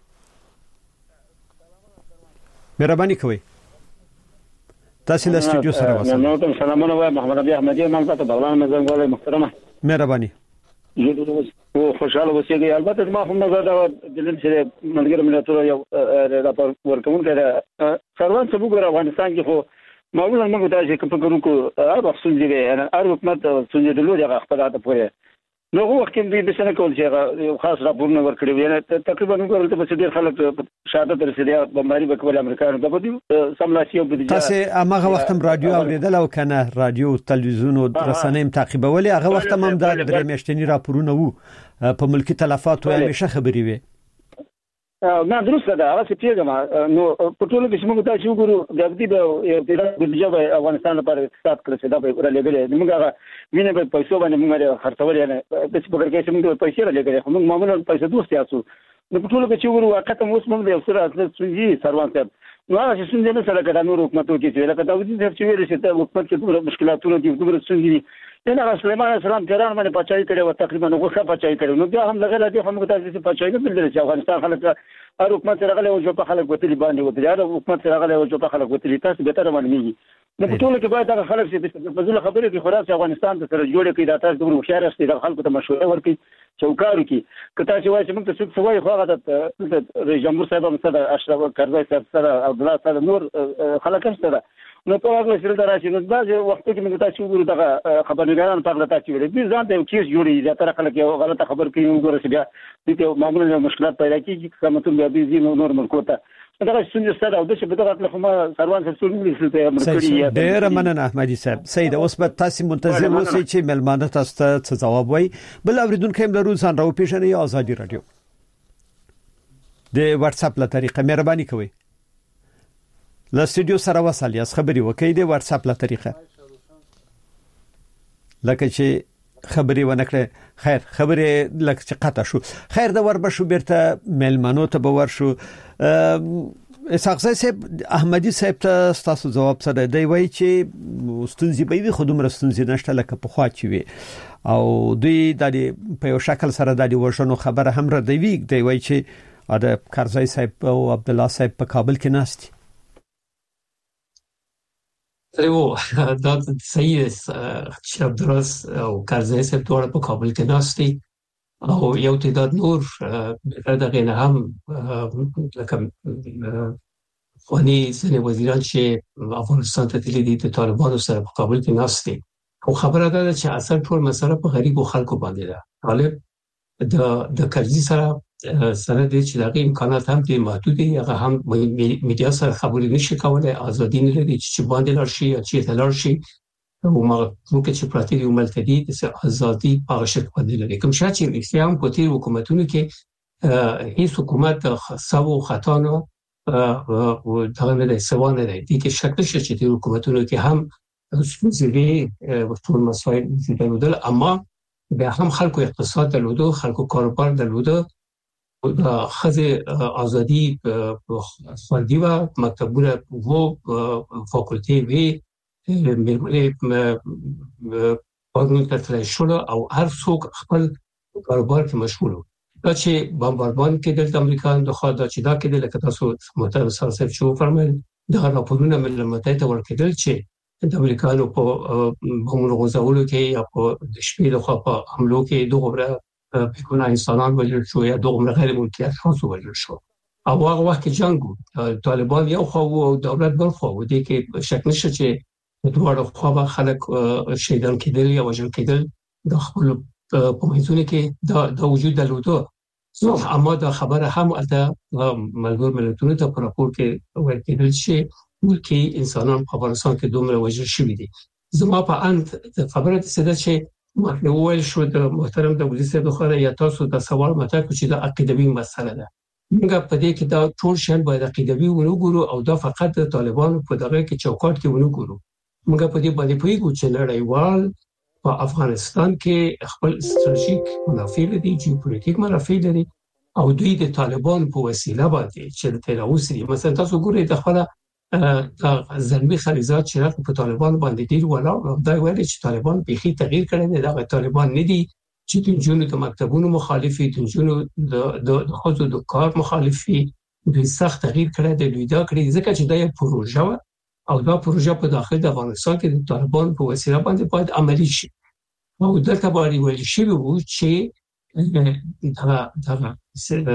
مهرباني کوئ تاسو له سټوډیو سره واسه نو سلامونه وایم محمد ابي احمدي مالته د بغلان مزنګولې محترمه مهرباني او خوشاله اوسئ البته ما هم نظر دا دلته چې ملګری ملتونو یو راپور ورکوم کړه سروان څه وګور افغانستان کې خو معمولا موږ دا چې په ګورو کو هغه څنګه دی انا هر حکومت څنګه د لوري هغه خپل اته پوهه نو وخت کې به څنګه کول چې خاص راپورونه ورکړي وي تقریبا موږ ته په ډیر خلک شهادت رسیدي بمباري وکول امریکایانو د بده سملاسي او بده تاسو هغه وخت هم رادیو اوریدل او کنه رادیو تلویزیون او رسنۍ تعقیبول هغه وخت هم د درې میاشتنی راپورونه وو په ملکی تلفات او همیشه خبري وي ما درسته ده هغه څه پیګم نو په ټولو کې موږ تاسو وګورو د دې په بجو افغانستان لپاره اقتصاد کړی دا به ورلګل موږ هغه وینې په پیسو باندې موږ خرڅول نه د څه په کې موږ پیسې لګړي موږ معمولا پیسې دوست یاسو نو په ټولو کې چې وګورو واقعا اوس موږ د افسر اصل سنجي سروان صاحب نو هغه څنګه نه سره کړه نور حکومتو کې چې لکه دا ودی چې ویل شي ته حکومت کې ډېر مشکلاتونه دي ډېر څنګه نه سليمان السلام تهران باندې پچای کړي و تقریبا غوښه پچای کړي نو بیا هم لګره دي هم تاسو چې پچای نه بلل چې افغانستان خلک هر حکومت سره غلې او جو په خلک وتلی باندې وتلی هر حکومت سره غلې او جو په خلک وتلی تاسو به تر باندې نو په ټولو کې باید هغه خلک چې په ځل خبرې کې خلاص افغانستان سره جوړ کړي دا تاسو د مشاره است د خلکو ته مشوره ورکړي چوکارو کې کته چې وایي چې موږ څه سوای خو هغه د رئیس جمهور صاحب هم سره اشرف کرزی صاحب سره عبد الله صاحب نور خلک سره نو په هغه سره دراشي نو دا وخت کې موږ تاسو وګورو دا خبرګاران په اړه تاسو ویل دي ځان ته کیس جوړي دا تر خلک یو غلطه خبر کوي وګورئ چې بیا دې معمولا مشکلات پیدا کیږي کومتون بیا دې نور ملکوته دا څنګه ستاره او د څه په دغه خو ما سروان څه څنګه څه مرکړي ډیر مننه احمدي صاحب سید اوس به تاسو منتظر اوسئ چې ملمانه تاسو ته جواب وایي بل اوریدونکو هم لرو ځان راو پیښنې ازادي رادیو د واتس اپ له طریقه مهرباني کوئ له سټوډیو سره وصل یاست خبري وکړئ د واتس اپ له طریقه لکه چې خبري ونکړه خیر خبري لکه چې قطع شو خیر د وربه شو بیرته ملمنو ته باور شو اسحاق صاحب احمدي صاحب ته تاسو جواب سره دی وای چې ستونزې به وي خودم رستونزې نشته لکه په خوا چی وي او دوی د په یو شکل سره د ورشنو خبره هم را دی وای چې د کرزی صاحب او عبد الله صاحب په کابل کې ناست دا صحیح چې عبدالراس او کرزی صاحب ټول په کابل کې ناشتي او یو تعداد نور دغه نه هم لکه خونی ځینې وزیران چې افغانستان ته تللي دي د طالبانو سره په کابل کې ناشتي او خبره ده چې اصل ټول مسله په غریبو خلکو باندې ده طالب د کرزی سره سره د چې دغه امکانات هم دي محدود دي هغه هم میډیا سره خبرې نشي کولای ازادي نه لري چې باندې لارشي یا چې لارشي او موږ چې پراتی دی ملتدي د ازادي په شک باندې لري کوم چې اسلام په تیر حکومتونو کې هیڅ حکومت خاصو خطا نه او دا نه دی سوانه دی دي کې شک نشته چې د حکومتونو کې هم ستونزې ټول مسایل درلودل اما به هم خلکو اقتصاد درلوده خلکو کاروبار درلوده د خزه ازادي فردي و مکتبونه و فاکولتي وی ملګری پرونی ترلای شو او هر څوک خپل کاروبار کې مشغول دا چې بمبارمان کې د امریکایانو د خوا دا چې دا کې د لکه تاسو محترم صاحب شو فرمایل دا راپورونه ملل متحد ته ورکړل چې د امریکایانو په بمونو غوځولو کې یا په شپې د خوا په حملو کې دوه بکونه انسانان وژل شو یا دوه غیر ملکی اشخاص وژل شو او هغه وخت کې جنگ طالبان یو خو او دولت بل خو دي کې شک نشته چې دوه خو خلک شهیدان کېدل یا وژل کېدل د خپل په منځونه کې دا وجود درلوده اما دا خبره هم البته ملګر ملتونو ته په راپور کې ورکړل شي ملکی انسانان په افغانستان کې دومره وژل شوي دي زما په اند خبره ده چې مخنیوي شو د محترم د وزیر د خبره یا تاسو د سوال مطرح چې دا عقیدوي مسله ده موږ په دې کې دا ټول شان باید عقیدوي ونګورو او دا فقط د طالبانو په دغه کې چوکاټ کې ونګورو موږ په دې باندې پوهیږو چې نړیوال په افغانستان کې خپل استراتیژیک منافع لري جیوپولیټیک منافع لري او دوی د طالبان په وسیله باندې چې د تلوث مثلا تاسو ګورئ د خپل زلمی خلیزات چې په طالبان باندې ډیر ولاړ دا ویل چې طالبان بيخي تغییر کړي دي دا طالبان نه دي چې د جنونو د مکتبونو مخالفي د جنونو د خود د کار مخالفي دوی سخت تغییر کړي دي دوی دا کړی ځکه چې دا یو پروژه او دا پروژه په داخل د افغانستان کې د طالبان په وسیله باندې باید عملی شي او دلته باندې ویل شي وو چې دا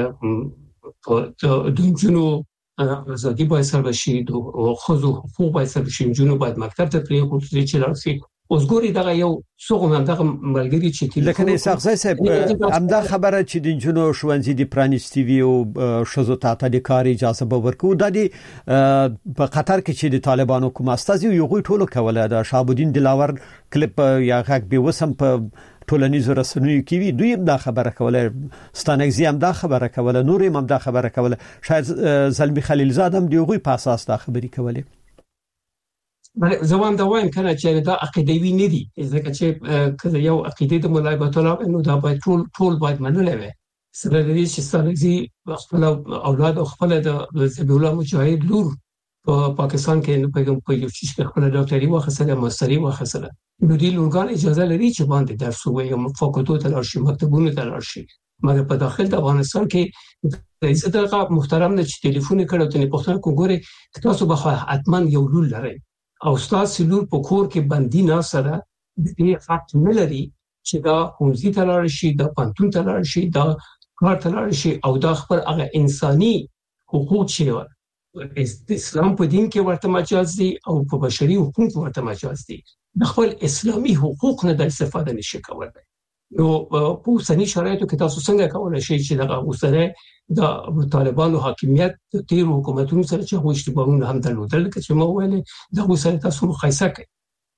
د جنونو ازادي باید سره بشي او خزو حقوق باید سره بشي جنونو باید مکتب ته پرې کوي چې لاسي اوس ګوري دا یو څوغم دغه ملګری چې لکه اسحاق صاحب همدا خبره چې د جنونو شوانځي دی پرانیستی وی او شزو ته د کار اجازه به ورکو د په قطر کې چې د طالبانو کوم استازي یو ټولو کوله د شابودین دلاور کلیپ یا غږ به وسم په ټولنیزو رسنیو کې وی دوی دا خبره کوله ستانګزی هم دا خبره کوله نور هم دا خبره کوله شاید زلمی خلیلزاد هم دیغه په اساس دا خبري کوله بله زوام دا وایم کنه چې دا عقیدوي نه دي ځکه چې کله یو عقیده د مولای بطلب نو دا باید ټول باید منل وي سره دې چې ستانګزی خپل اولاد او خپل د ذبیح الله مجاهد لور په پاکستان کې په یو چې خپل ډاکټري واخصله ماستري واخصله نو دې لورګان اجازه لري چې باندې درس وایي او فاکولتو ته راشي مکتبونو ته راشي مګر په داخل د افغانستان کې رئیس دغه محترم نه چې ټلیفون کړو ته نه پوښتنه کوګوري تاسو به حتما یو لور لرئ او تاسو لور په کور کې بندي نه سره دې فکت نه لري چې دا خوځي ته راشي دا پانتون ته راشي دا کار ته راشي او دا خپل هغه انساني حقوق چې اسلام په دین کې ورته مجاز دي او په بشري حقوق ورته مجاز دي د خپل اسلامي حقوق نه د استفاده نشي کولای نو په اوسنی شرایطو کې تاسو څنګه کولای شئ چې دغه اوسره د طالبانو حاکمیت د تیر حکومتونو سره چې هغوی اشتباهونه هم درلودل چې ما ویل د اوسره تاسو مقایسه کړئ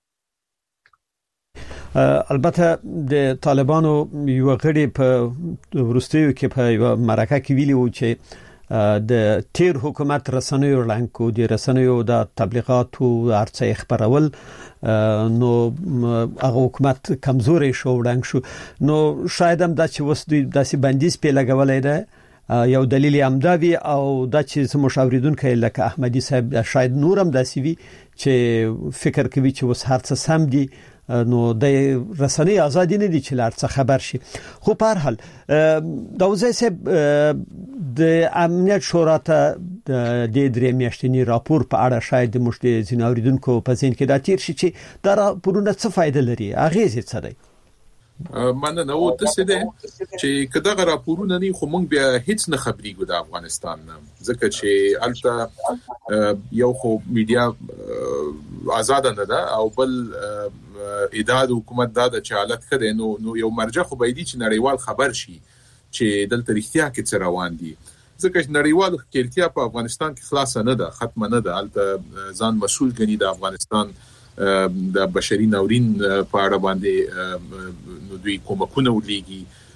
البته د طالبانو یو غړي په ورستیو کې په یو مرکه کې ویلي و چې د تیر حکومت رسنیو لانکو د رسنیو د تبلیغاتو ارڅ خبرول نو هغه حکومت کمزوري شو وړاندې شو نو شاید هم دا چې وس دوی داسې بندیز په لګولای دی یو دلیل هم دا وی او دا چې مشاوریدونکو لکه احمدی صاحب شاید نورم داسې وی چې فکر کوي چې وس هر څه سم دي نو د رسنۍ ازادي نه دي چې لارڅ خبر شي خو په هر حال دا وزې صاحب د امنیت شورا ته د درې میاشتنی راپور په اړه شاید د مشت زیناوریدونکو په ځین کې دا تیر شي چې دا راپورونه څه فائدہ لري اغه څه دی مننه نو د څه ده چې کداغه راپورونه نه خو مونږ بیا هیڅ نه خبرېګو د افغانستان ځکه چې البته یو خو میډیا آزاد نه ده او بل اداره حکومت دا د حالت کړي نو یو مرجع خو باید چې نړیوال خبر شي چې دلته اړتیا کې څه روان دي ځکه چې نړیوال اړتیا په افغانستان کې خلاص نه ده ختم نه ده البته ځان مسؤل غني د افغانستان د بشري ناورین په اړه باندې نو دوی کومکونه ولېږي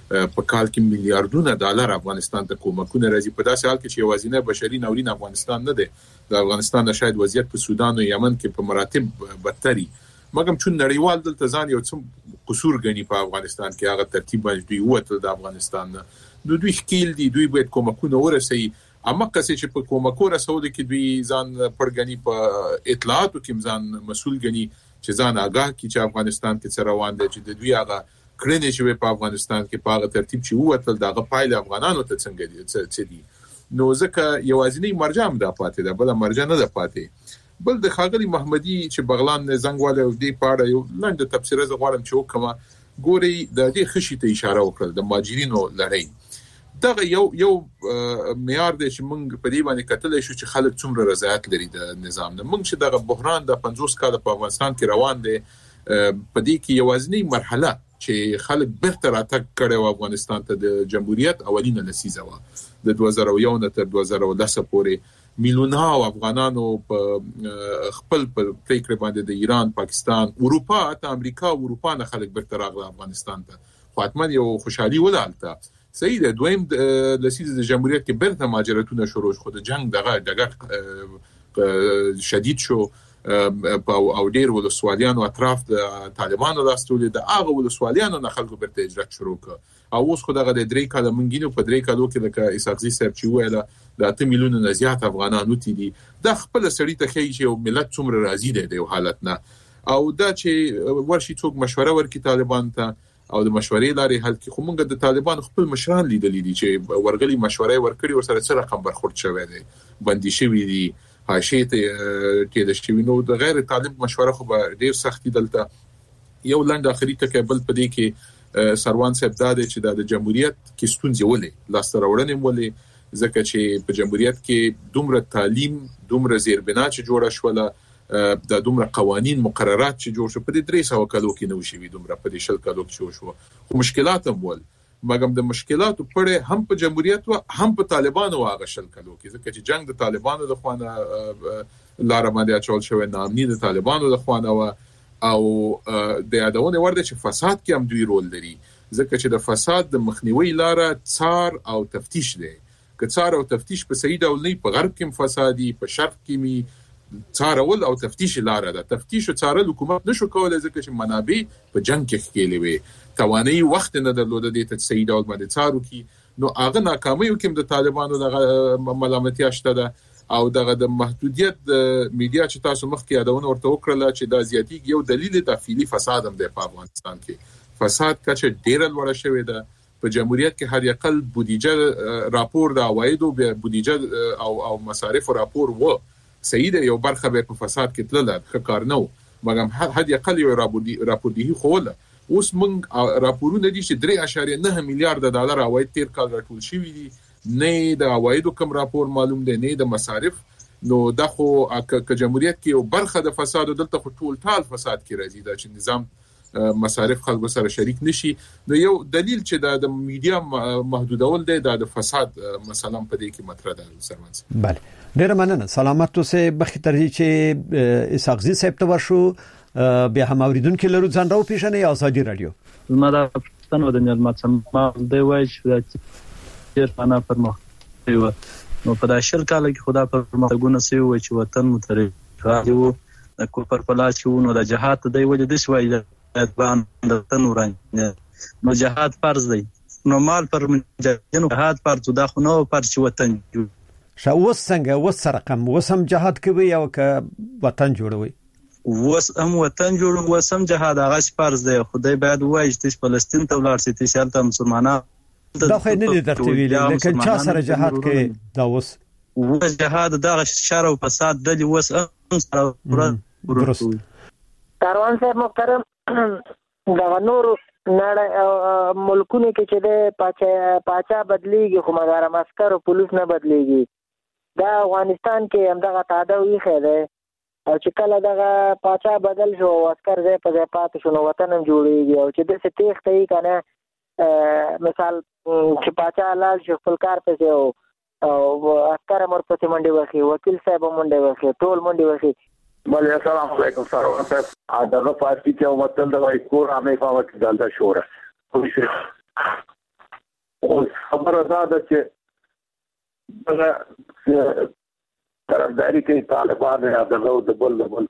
په کال کې میلیارډونه ډالر افغانستان ته کومکونه راځي په داسې حال کې چې یوازینی بشري ناورین افغانستان نه دی د افغانستان د شاید وضعیت په سودان او یمن کې په مراتب بدتري مګم چون نړیوال دلته ځان یو څه قصور غني په افغانستان کې هغه ترتیب باندې دوی وته د افغانستان نو دوی ښکیل دي دوی باید کومکونه ورسي اما کسي چې په کومکو رسول کې دوی ځان پرګنی په اطلاعاتو کې ځان مسؤل غني چې ځان آگاه کی چې افغانستان کې څه روان دي چې د دوی هغه کړنې چې په افغانستان کې په هغه ترتیب چې وته دغه پایله افغانانو ته څنګه دي څه دي نو ځکه یوازینی مرجع هم د پاتې ده بل مرجع نه ده پاتې بل د خاغلی محمدي چې بغلان زنګواله او دی پاړه یو لاندې تفسیر زغوالم چې وکما ګوري د دې خشي ته اشاره وکړه د ماجرینو لړۍ دغه یو معیار دی چې موږ په دې باندې کتل شو چې خلک څومره رضایت لري د نظام نه موږ چې دغه بحران د 50 کال په افغانستان کې روان دی په دې کې یوازینی مرحله چې خلک بیرته راتګ کړي افغانستان ته د جمهوریت اولینه لسیزه و د 2001 نه تر 2010 پورې میلیونه افغانانو په خپل په فکر باندې د ایران پاکستان اروپا ته امریکا او اروپا نه خلک بیرته راغله افغانستان ته خو اتمن یو خوشحالي ولالته صحیح ده دویم د سیزه د جمهوریت کې بیرته ماجراتونه شروع شو د جنگ دغه شدید شو او ډیر ولسوالیانو اطراف د طالبانو راستول د هغه ولسوالیانو نه خلکو بیرته اجرا شروع کړ او اوس خو دغه د 3 کال منګینو په 3 کالو کې د اساقزي صاحب چې ویله د 8 میلیونه نه زیات افغانانو تی دي د خپل سړی ته خي چې ملت څومره راضي دی د حالت نه او دا چې ورشي څوک مشوره ورکړي طالبان ته او د مشورې لارې حل کې خو موږ د طالبان خپل مشران لیدلې دي چې ورغلي مشورې ورکړي ورسره څه رقم برخورد شوی دی بندي شوی دي حاشیه ته کې د شوی نو د غیر طالب مشوره خو به ډیر سختي دلته یو لاند اخري تکبل پدې کې سروان صاحب دا چې د جمهوریت کې ستونزې ولې لاس راوړنې ولې ځکه چې په جمهوریت کې دومره تعلیم دومره زیربنا چې جوړه شوله د دومره قوانين مقررات چې جوړ شو په دې 300 کالو کې نو شي دومره په دې شل کالو کې شو خو مشکلات هم ول مګم د مشکلاتو پړې هم په جمهوریت او هم په طالبانو واغ شل کالو کې ځکه چې جنگ د طالبانو د خوانه لار باندې اچول شو نه امنیت د طالبانو د خوانه او د یادونه ورده چې فساد کې هم دوی رول لري ځکه چې د فساد د مخنیوي لار څار او تفتیش دی که څار او تفتیش په صحیح ډول نه په غرب کې فسادي په شرق کې می څارول او تفتیش لار ده تفتیش او څارل حکومت نشو کولای ځکه چې منابع په جنگ کې خېلې وي توانایي وخت نه درلوده د ته صحیح ډول باندې څارو کې نو هغه ناکامي کوم د طالبانو د ملامتي اشته ده او دغه د محدودیت میډیا چې تاسو مخکې یادونه ورته وکړه چې د زیاتی یو دلیل د فعلی فساد هم د افغانستان کې فساد کچه ډیر لوړ شوی ده په جمهوریت کې هر یقل بودیجه راپور د عوایدو بودیجه او مصارف راپور و صحیح ده یو برخه به په فساد کې تلل کار نه مګم هر یقل یو راپور دی خو له اوس موږ راپورونه دي چې 3.9 میلیارډ ډالر عواید تیر کال راټول شوی دي نه د عوایدو کوم راپور معلوم دی نه د مصارف نو دا خو که جمهوریت کې یو برخه د فساد دلته خو ټول فساد کې راځي دا چې نظام مصارف خلکو سره شریک نشي نو یو دلیل چې د میډیا محدودول دی د فساد مثلا په دې کې مطرح ده سرمنس بله ډیر مننه سلامت اوسه بخیر چې اساقزي صاحب ته ورشو بیا هم اوریدونکو لرو ځان راو پیښنه یا ازادي رادیو ما دا پښتنو د نعمت سم دی وای چې ډیر معنا پرمختګ نو په داشل کال کې خدا پرمختګونه سي وای چې وطن مترقي راځو د کوپر پلاس چې نو د جهاد دی ولې د شوي باندې تنوران نو جهاد فرض دی نو مال پر جنو جهاد فرض دا خو نو پر چې وطن شاوس څنګه وس رقم وسم جهاد کوي او ک وطن جوړوي وسم وطن جوړو وسم جهاد هغه فرض دی خدای باید وایي چې فلسطین ته ولاړ سي چې شالته مسلمانانو دا خو نه دي درته ویلي لیکن چا سره جهاد کوي دا وس جهاد دا شر او فساد د وس درست کاروان صاحب محترم دا نور نړۍ ملکونه کې چې د پاچا بدلیږي خو مګر عسكر او پولیس نه بدلیږي دا افغانستان کې همدغه تعدو یې خېده او چې کله دغه پاچا بدل شو عسكر ځای په ځای پاتې شو نو وطن هم جوړیږي او چې د ستېخ ته کنه مثال چې پاچا لال شو خپل کار پسې او عسكر مر پسې منډي وخی وکیل صاحب منډي وخی ټول منډي وخی بله السلام علیکم سروان صاحب دغه پارټي چې وطن د کور عامه فاوت دلته شوره خبره ده چې طرفداري کوي طالبان یا د بل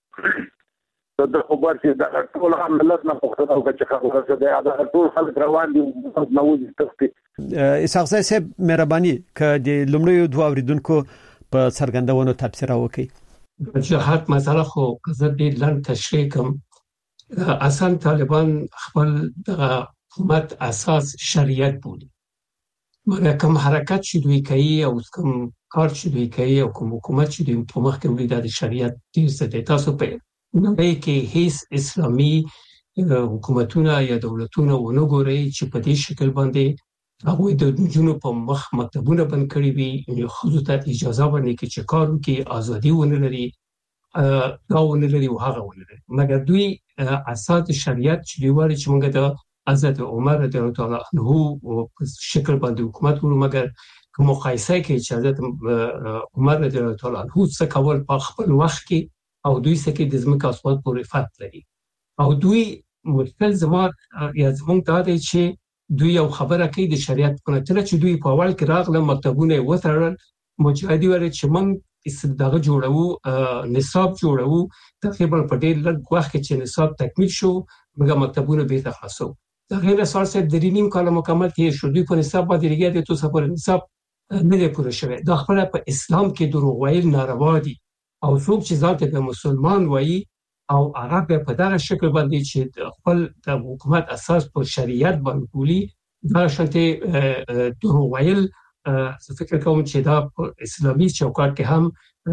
د خبر چې د ټول ملت نه پوښتنه وکړي چې خبره څه ده دا ټول خلک روان دي نوځي تختی اسحاق صاحب مهرباني ک د لومړیو دوه اوریدونکو په څرګندونو تفسیر وکړي جهاد مسله خو زه دې لاندې تشریح کوم اصلا طالبان خپل د حکومت اساس شریعت بولي مګر کوم حرکت چې دوی کوي او کوم کار چې دوی کوي او کوم حکومت چې دوی په مخ کې وړي د شریعت ډیر څه دي تاسو په نړۍ کې هیڅ اسلامي حکومتونه یا دولتونه ونه ګوري چې په دې شکل باندې هغه د جنونو په مخ مکتبونه بند کړی وي یو خصوصي اجازه ورنه کې چې کار وکړي ازادي ونه لري دا ونه لري او هغه ونه لري مګر دوی اساس شریعت چې دی وایي چې موږ د حضرت عمر رضی الله تعالی عنه په شکل باندې حکومت ورو مګر کوم مقایسه کې چې حضرت عمر رضی الله تعالی عنه څه کول په خپل وخت کې او دوی څخه د ځمکې اسمان پورې فرق لري او دوی مشکل زموږ یا زموږ دا دی چې دوی یو خبره کوي د شریعت په نتیجه چې دوی په اول کې راغله مکتبونه وترل مجاهدي ور چې موږ دغه جوړو نصاب جوړو تقریبا په ډېر لږ وخت کې چې نصاب تکمیل شو موږ مکتبونه به تخصصو دا غیر اساس د نیم کال مکمل کې شو دوی په نصاب باندې لري د توسه پر نصاب نه دی پوره شوی دا خپل په اسلام کې دروغ ویل ناروا دي او څوک چې ذات به مسلمان وایي او هغه په دغه شکل باندې چې خپل د حکومت اساس په شریعت باندې بولی دا شانته دروغ ویل زه فکر کوم چې دا اسلامي چوکاټ کې هم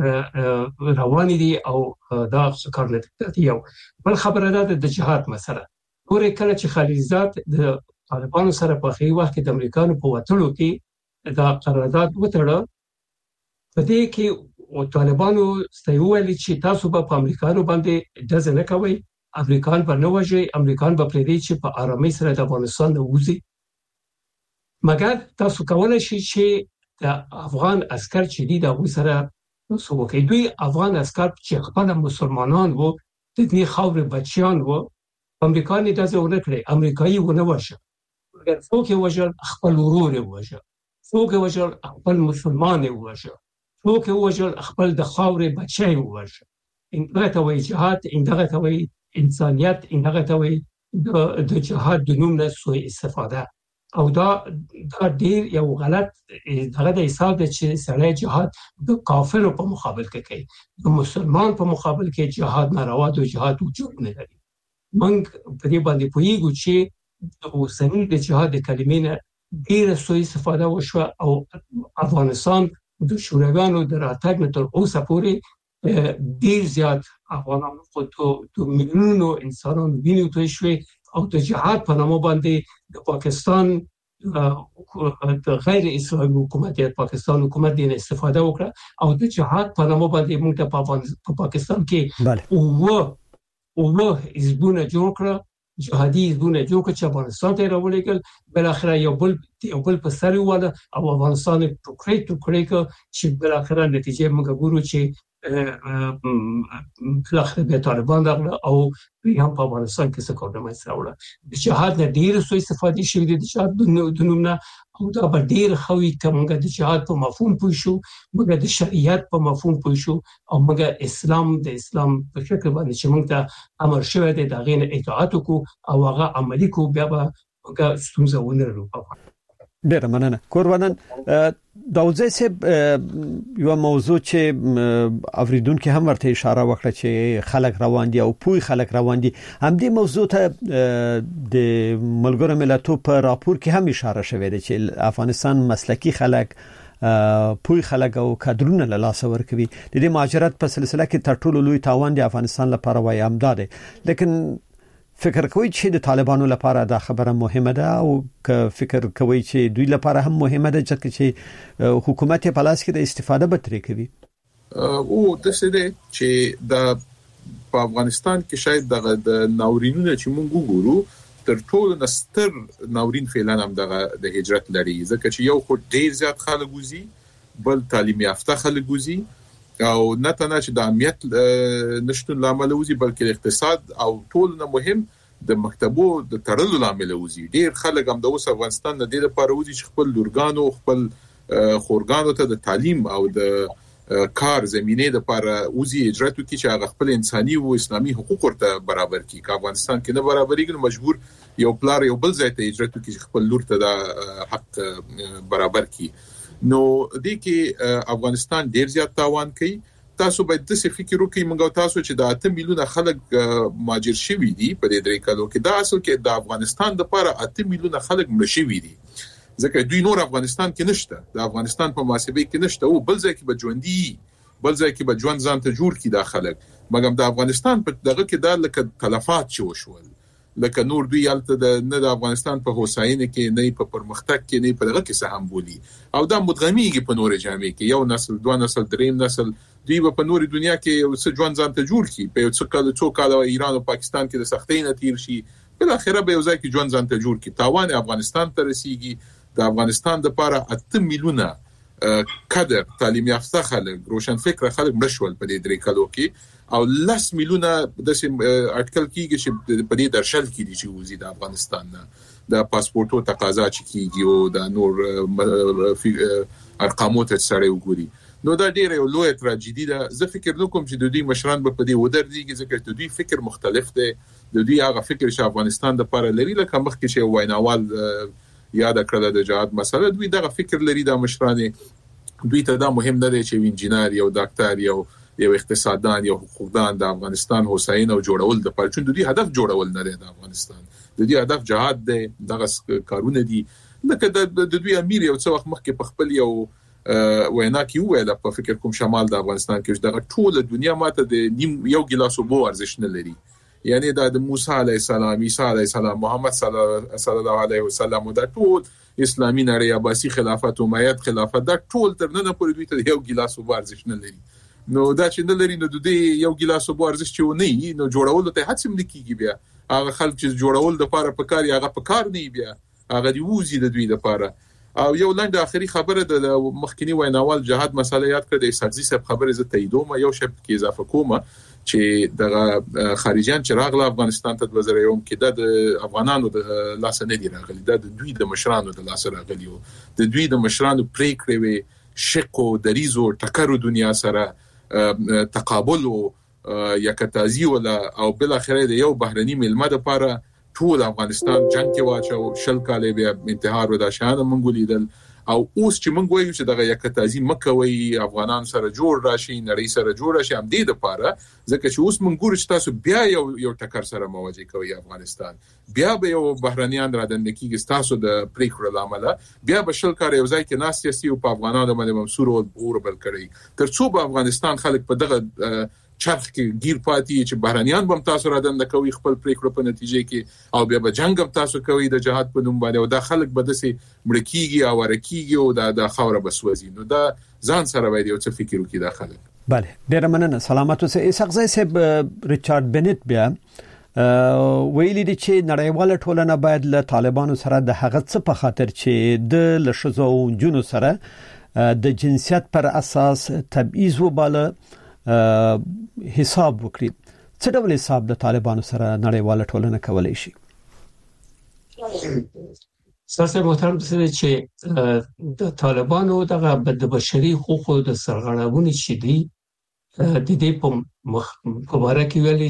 روان دي او دا څکار نه دي یو بل خبره ده د جهاد مسله ګوره کله چې خلیزات د طالبانو سره په خي وخت د امریکانو په وټلو کې دا قرارداد وتړه په دې کې او طالبانو ستایوالي چې تاسو په امریکانو باندې دزه نه کوي امریکان په نوځي امریکان په پریدي چې په آرامي سره د افغانستان وځي مګر تاسو کولای شئ چې د افغان عسكر چې دي د غو سره نو کوي دوی افغان عسكر چې خپل مسلمانان وو د دې خاور بچیان وو امریکایي دزه ورکړي امریکایي ونه وشه مګر څوک یې وجه خپل ورور وشه څوک یې وجه خپل مسلمان وشه څوک یې وجه خپل د خاور بچی وشه انده ته وی جهاد انده ته وی انسانيت انده ته وی د جهاد د نوم نه سوء استفاده او دا ډیر یو غلط دغه د حساب چې سړی جهاد د کافرو په مقابل کې کوي د مسلمان په مقابل کې جهاد ناروا او جهاد وجود نه لري موږ په دې باندې پوهیږو چې اوسنی د جهاد د کلمې نه ډیره سوء استفاده وشو او افغانستان د شورویانو د راتګ نه تر اوسه پورې ډیر زیات افغانانو خو د میلیونونو انسانانو ویني توی شوي او د جهاد په نامه باندې د پاکستان د غیر اسلامي حکومت یا پاکستان حکومت دین استفاده وکړه او د جهاد په نامه باندې موږ په پاکستان کې او حزبونه جوړ کړه جهادي حزبونه جوړ کړه چې افغانستان ته راولېږل بل اخره یو بل په سر وواله او افغانستان ټوکړې چې بل اخره نتیجه موږ ګورو چې اخر به طالبان راغله او هم په افغانستان کې څه کومه مسله د جهاد نه ډیر سوء استفاده شوې د جهاد د نوم نه او دا به ډیر خوي کومه د جهاد په مفهوم پوه شو موږ د شریعت په مفهوم پوه شو او موږ اسلام د اسلام په شکل باندې چې موږ ته امر شوی دی دا غین اطاعت کو او هغه عملی کو بیا به موږ ستونزه ونرو ډیر مننه کوربانان داوځي سه یو موضوع چې اوریدونکو هم ورته اشاره وکړه چې خلک روان دي او پوي خلک روان دي هم دې موضوع ته د ملګرو ملتونو په راپور کې هم اشاره شوې ده چې افغانستان مسلکی خلک پوي خلک او کادرونه له لاس ورکوي د دې مهاجرت په سلسله کې تر ټولو لوی تاوان د افغانستان لپاره وای امداد لیکن فکر کوي چې د طالبانو لپاره دا خبره مهمه ده او فکر کوي چې دوی لپاره هم مهمه ده چې حکومت په لاس کې د استفاده به ترې کوي او د څه ده چې د افغانستان کې شاید د ناورینونو چې موږ وګورو تر ټولو نستر ناورین فعلا هم د هجرت لري ځکه چې یو خو ډیر زیات خلک وزي بل تعلیم یافته خلک وزي او نه تنه چې د امنیت نشټون لامل وزي بلکې اقتصاد او ټول نه مهم د مکتبو د تړلو لامل وزي. ډیر خلک هم د اوس افغانستان د دې لپاره وزي چې خپل لورګانو خپل خورګانو ته د تعلیم او د کار زمينه د لپاره وزي اجراتو کې چې هغه خپل انساني او اسلامي حقوق ورته برابر کړي. که افغانستان کې نه برابرېږي مجبور یو پلار یو بل ځای ته اجراتو کې خپل لور ته د حق برابر کړي. نو دې کې افغانستان ډیر زیات تاوان کوي. تاسو باید د څه فکر وکړئ موږ تاسو چې د 8 میلیونه خلک ماجر شوي دي په دې درې کالو کې. دا اصل کې د افغانستان لپاره 8 میلیونه خلک مړ شوي دي ځکه دوی نور افغانستان کې نشته. د افغانستان په محاسبه کې نشته او بل ځای کې به ژوندۍ بل ځای کې به ژوند ځان ته جوړ کړي دا خلک. مګر د افغانستان په دغه کې دا لکه تلفات چې وشول لکه نور دوی یالته د نه د افغانستان په هوساینه کې نه په پرمختګ کې نه په دغه کې سهم بولی او دا مدغمیږي په نور جامع کې یو نسل دوه نسل دریم نسل دوی په نور دنیا کې یو څه ژوند ځان ته جوړ کړي په څو کال ایران او پاکستان کې د سختۍ نتیر شي بل اخره به یو ځای کې ژوند ځان ته جوړ کړي. تاوان افغانستان ته رسیږي. د افغانستان د لپاره 8 میلیونه کادر تعلیم یافته خلک روشن فکر خلک مشول په دې درې کالو کې او 10 میلیونه د اټکل کېږي چې په دې درشل کې دي چې وزید افغانستان نه د پاسپورتو تقاضا کیږي او د نور ارقامو ته سره وګوري. نو دا ډیره یو لوی تراژیدي ده. زه فکر نکوم چې د دوی مشران په دې ودرېږي ځکه چې دوی فکر مختلف دی. د دوی هغه فکر چې افغانستان د لپاره لري لکه مخکې چې ویناوال یاد کړل د جهاد مسله دوی دغه فکر لري د مشران. دوی ته دا مهم نه دی چې انجینر یو ډاکټر یو اقتصاددان یو حقوقدان د افغانستان هوساینه او جوړول د پاره چې دوی هدف جوړول نه دی د افغانستان. د دې هدف جهاد دی. دغه کارونه دي لکه د دوی امیر یو څه وخت مخکې په خپل یو وینا کې ویل په فکر کوم شمال د افغانستان کې دغه ټول دنیا ماته د یو ګلاس وبو ارزښت نه لري. یعنی د موسی علی السلام عیسی علی السلام محمد صلی الله علیه وسلم د ټول اسلامي نړۍ عباسي خلافت امید خلافت د ټول تر نن پورې دوی ته یو ګلاس وبو ارزښت نه لري. نو دا چې نه لري نو د دې یو ګلاس وبو ارزښت چې نه نو جوړول ته هڅه نه کیږي. بیا هغه خلک چې جوړول د لپاره په کار هغه په کار نه بیا هغه دی وزي د دوی لپاره. او یو لاندې اخري خبره د مخکنی ویناوال جهاد مسله یاد کړ د سرزي صاحب خبره زه تاییدوم یو شپ کې اضافه کوم چې د خارجيان چې راغله افغانستان ته 2001 کې د افغانانو د لاس نه دی راغلي د دوی د مشرانو د لاس راغلي او د دوی د مشرانو پریکړې وي شکو دریزو ټکرو دنیا سره تقابل او یکتازي ولا او بل اخره د یو بهرني ملمه لپاره ټول افغانستان جنگ کې واچو شل کالې بیا انتحار ودا شانه منګولیدل او اوس چې موږ وایو چې دغه یکتازي مکوي افغانان سره جوړ راشي نړۍ سره جوړ راشي هم دې لپاره ځکه چې اوس موږ ګورو چې تاسو بیا یو ټکر سره مواجه کوي افغانستان بیا به یو بهرنیان را دنه کیږي تاسو د پریکړه لامل بیا به شل کار یو ځای کې ناس سیاسي او په افغانانو باندې منصور او اوربل کړي ترڅو په افغانستان خلک په دغه چرخ کې گیر پاتې چې بهرنیان بم تاسو را دنه کوي خپل پریکړه په نتیجه کې او بیا به جنگ هم تاسو کوي د جهاد په نوم باندې او د خلک به دسي مړکیږي او ورکیږي او د خوره بسوځي. نو دا ځان سره وایي او څه فکر وکړي د خلک. بله ډیر مننه سلامات اوسه. اسحاق صاحب ریچارډ بنت بیا ویلي دي چې نړیواله ټولنه باید له طالبانو سره د هغه څه په خاطر چې د لشزو جنو سره د جنسیت پر اساس تبعیض وباله حساب وکړي. څه ډول حساب د طالبانو سره نړیواله ټولنه کولای شي؟ ساسه محترم چې د طالبانو دغه د بشري حقوقو د سرغړونې چې دي د دې په اړه کې ویلي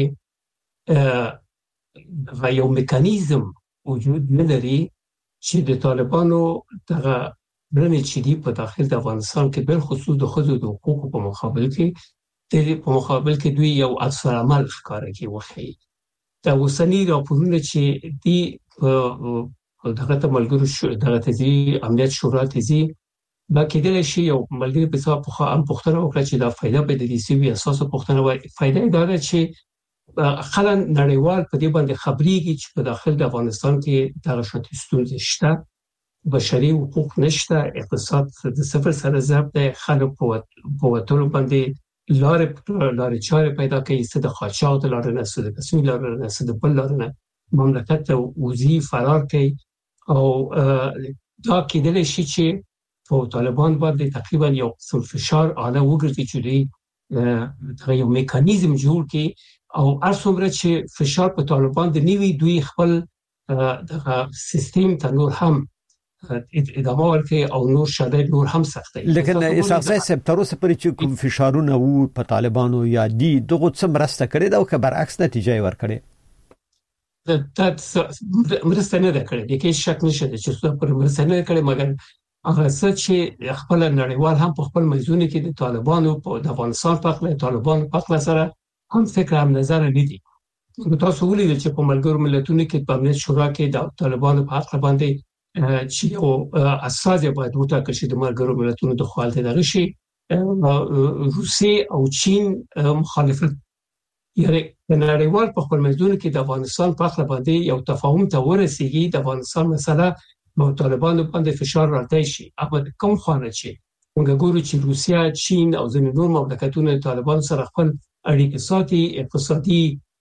چې یو میکانیزم وجود نه لري چې د طالبانو دغه برنامه چې دی په داخل د افغانستان کې بل خصوص د خزو د حقوقو په مقابل کې دوی یو اثر عمل ښکاره کوي وخی دا وسنی راپورونه چې دی دغه تملګرو شو دغه تزي امنیت شورا تزي دا کېدل شي یو ملګری په څه په ام پختنه وکړي چې دا فائدہ به د دې سی وی اساس پختنه وای فائدہ دا ده چې خلک نړیوال په دې باندې خبريږي چې په داخل د افغانستان کې دغه شته ستونزې شته بشري حقوق نشته اقتصاد د صفر سره ضرب ده خلک په وټولو باندې لارې چارې پیدا کوي څه د خاصات لارې نه څه د کسب لارې نه څه د بل لارې نه مملکت ته وزي فرار کوي او دا کېدل شي چې په طالبان باندې تقریبا یو څو فشار اعلی وګرځي چې دی یو میکانیزم جوړ کړي او ارڅومره چې فشار په طالبان د نیوي دوی خپل د سیستم ته نور هم ادامه ورکړي او نور شدید نور هم سختي. لیکن اساسي سپترو سپری چې کوم فشارونه وو په طالبانو یا دي دغه څه مرسته کړې دا او که برعکس نتیجه ورکړي دا مرسته نه کړې د کې شک نشته چې څه پر مرسته نه کړې مګر هغه څه چې خپل نړیوال هم په خپل مېزونه کې د طالبانو په د افغانستان په خپل طالبانو په خپل سره هم فکر هم نظر نه دي. تاسو ولې چې په ملګرو ملتونو کې په امنیت شورا کې د طالبانو په حق باندې چې او اساس باید وټاکل شي د ملګرو ملتونو د خپلته دغه شي روسي او چین مخالفت یعنی نړیوال په خپل مېزونه کې د افغانستان په خپل باندې یو تفاهم ته ورسیږي د افغانستان مسله په طالبانو باندې فشار راځي شي اما کوم خانه چې موږ ګورو چې روسیا چین او ځینې نور مملکتونه طالبان سره خپل اړیکې ساتي اقتصادي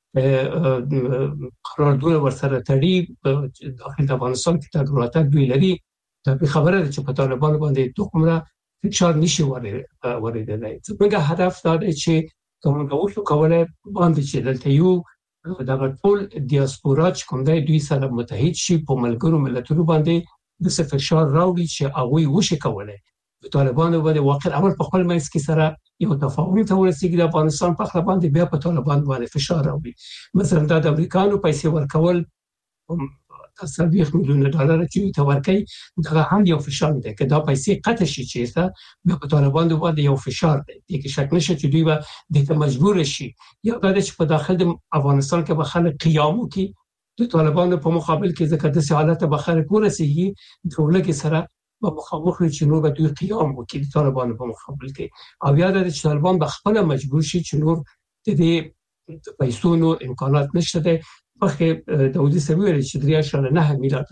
قرارداد ورسره تړي داخل افغانستان کې تګراتک دوی لري دا خبره ده چې په طالبان باندې دومره فشار نشي ورېدلای. څنګه هدف دا دی چې کوم غوښتو کوله باندې چې دلته یو دا ټول دیاسپورا چې کوم دوی سره متحد شي په ملګرو ملتونو باندې د فشار راوړي چې هغه وشي کوله طالبانو باندې واقع عمل په خپل منځ کې سره یو تفاهم ته ورسیږي د افغانستان په خپل باندې بیا په طالبان باندې فشار راوړي. مثلا د امریکانو پیسې ورکول $70 میلیون چې ته ورکړي دا هم یو فشار دی که دا پیسې قطع شي چې بیا په طالبان باندې یو فشار دی کې شک نشته چې دوی به د مجبور شي یا دا چې په داخل د افغانستان کې به خلک قیام وکړي د طالبانو په مقابل کې ځکه د حالت به خلک ورسیږي دولت سره په مخامخ چې نور به دوی قیام وکړي د طالبانو په مقابل کې او بیا د طالبان به خپل مجبور شي چې نور د پیسو نور امکانات نشته ده. مخکې داودي سویل چې $3.9 میلیارډ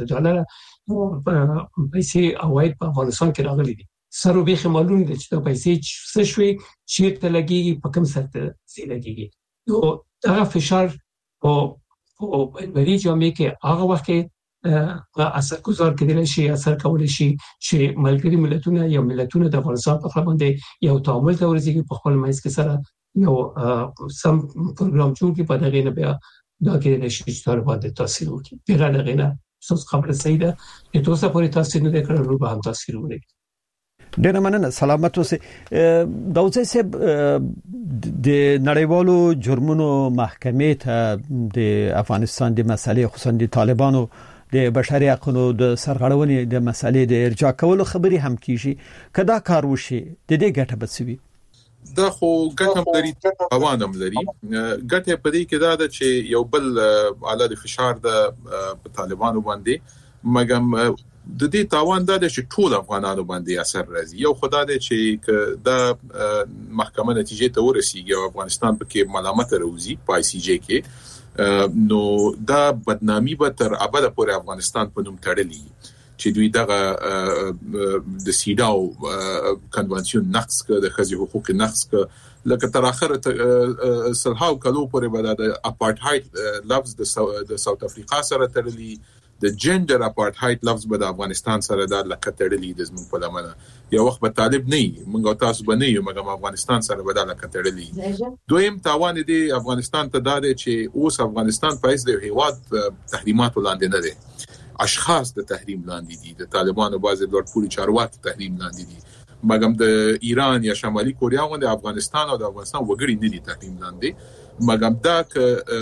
پیسې عواید په افغانستان کې راغلي دي. سره به معلوم دي چې دا پیسې څه شوي چیرته لګيږي په کوم سر ته لګيږي. نو دا فشار او بری جامعه کې هغه وخت اثر گذار کېدل شي اثر کول شي چې ملګری ملتونه یا ملتونه د افغانستان په خپل باندې یو تعامل ته ورسیږي په خپل منځ کې سره یو سم پروګرام جوړ کړي په دغه نه بیا دا کې د شي چې باندې تاثیر وکړي. پیغام لغینا څه خبره سیده چې تاسو پورې تاثیر نه کړو نو به هم تاثیر وکړي. ډېر مننه سلامت اوسئ. داوود صاحب د نړیوالو جرمونو محکمې ته د افغانستان د مسلې خصوصا د طالبانو د بشري حقوقو د سرغړونې د مسلې د ارجاع کولو خبري هم کیږي. کدا کار وشي د دې ګټه بسوي دا خو ګټم لري توانم لري. ګټه په دې کې دا ده چې یو بل اعلی د فشار د طالبانو باندې مګم د دې تاوان دا ده چې ټول افغانانو باندې اثر راځي. یو خدای دې چې دا محکمه نتیجې ته ورسیږي او افغانستان پکې ملامت راوځي په آی سی جی کې نو دا بدنامي به تر ابده پورې افغانستان په نوم تړلې چې دوی دغه د سیډاو کنوانسیون نقض کړ د خزي حقوق نقض کړ لکه تر اخره سلهاو کلو پورې به د اپارټهاید لفظ د ساوث افریقا سره تړلې د جندر اپارټهاید لفظ به د افغانستان سره د لکه تړلې د زموږ په لمنه یو وخت به طالب نه موږ تاسو به نه یو مګم افغانستان سره به د لکه تړلې. دویم تاوان دی افغانستان ته دا دی چې اوس افغانستان په هیڅ هیواد تحریمات لاندې نه دی. اشخاص د تحریم لاندې دي د طالبانو بعضي لوړ پوړي چارواکي تحریم لاندې دي مګم د ایران یا شمالي کوریا غونډه افغانستان او د افغانستان وګړي نه دي تحریم لاندې مګم دا د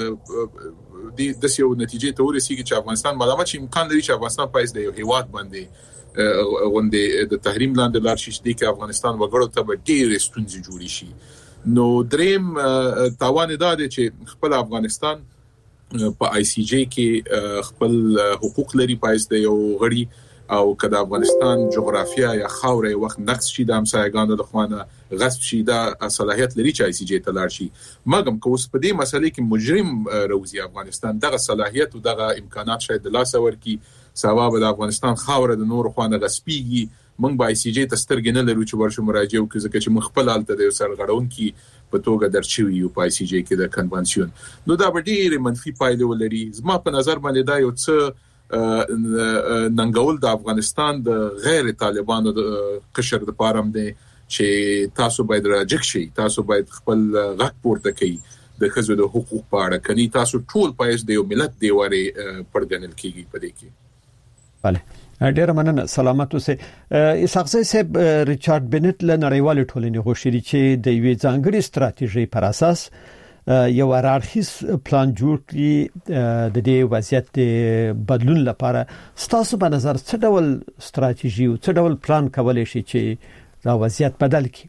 سیو نتیجې ته ورسیږي چې افغانستان ملامت شي امکان لري چې افغانستان پایس د یو هیواد باندې غونډه د تحریم لاندې لار شي چې د افغانستان وګړو ته به ډېر ستونزې جوړې شي. نو دریم تاوان دا دی چې خپل افغانستان په آی سی جی کې خپل حقوق لري پایس د یو غړي او کله افغانستان جغرافیا یا خاورې وخت نقص شي د همسایګانو د خوانه غصب شي دا صلاحیت لري چې آی سی جی ته لاړ شي مګم که اوس په دې مسلې کې مجرم روزي افغانستان دغه صلاحیت او دغه امکانات شاید د لاس ورکی سبب د افغانستان خاورې د نور خوانه غصبيږي موږ به آی سی جی ته سترګې نه لرو چې ورشو مراجعه وکړو ځکه چې موږ خپل حالت د سرغړون کې په توګه درچوي یو پای سی جی کې د کنونشن نو دا به ډېر منفي پایله ولري. زما په نظر باندې دا یو څه ننګول د افغانستان د غیر طالبانو د قشر د پارم دی چې تاسو باید راجک شي تاسو باید خپل غږ پورته کړئ د خزو د حقوق په اړه کني تاسو ټول پایس د یو ملت دیواره پرګنل کیږي پدې کې. بله ډیر مننه سلامت اوسه. اسحاق صاحب ریچارډ بنت له نړیوال ټولنې غوښتي چې د یوې ځانګړي ستراتیژي پر اساس یو هرارخیز پلان جوړ کړي د دې وضعیت بدلون لپاره. ستاسو په نظر څه ډول ستراتیژي او څه ډول پلان کولای شي چې دا وضعیت بدل کړي؟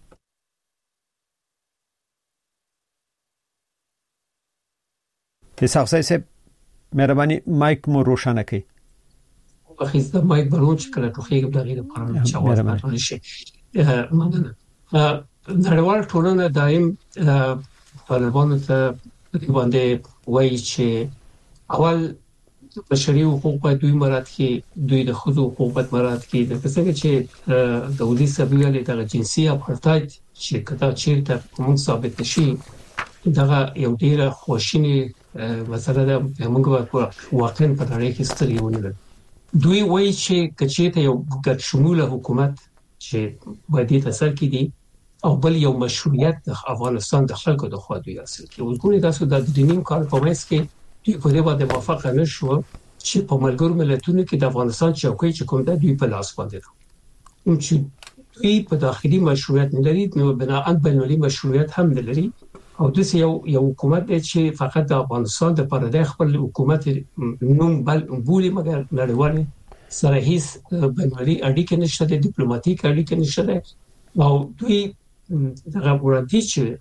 اسحاق صاحب مهرباني مایک مو روشنه کړئ. اخیز د مایک بلوچ کله ټوخیږي د غیر پرانه چاوز ماتول شي. مننه. نړیوال ټولنه دایم طالبانو ته باندې وایي چې اول بشري حقوق باید دوی مراعات کړي، دوی د خزو حقوق باید مراعات کړي. د څنګه چې د ودی سبیل د جنسي اپارټایډ چې کدا چیرته کوم ثابت شي دا یو ډیره خوشینی مسله ده. موږ واقعا په اړه کې ستړي ونیول. دوی وایي چې کچېته یو ګډ شموله حکومت چې باید تاسو کې دي او بل یو مشروعیت د افغانستان د خلکو د خوا دوی اصل کې وګورئ تاسو د دینیم کال په وایس کې دوی په دې باندې موافقه نشو چې په ملګرو ملتونو کې د افغانستان چوکۍ چې کوم د دوی په لاس باندې ده چې دوی په داخلي مشروعیت نه لري نو بناء بینالمللي مشروعیت هم نه لري او د یو حکومت چې فقط د افغانستان د پردې خپل حکومت نوم بولي مګر نړیوال سره هیڅ بینالمللي اړیکې نشته، د ډیپلوماټیک اړیکې نشته او دوی دغه وړاندې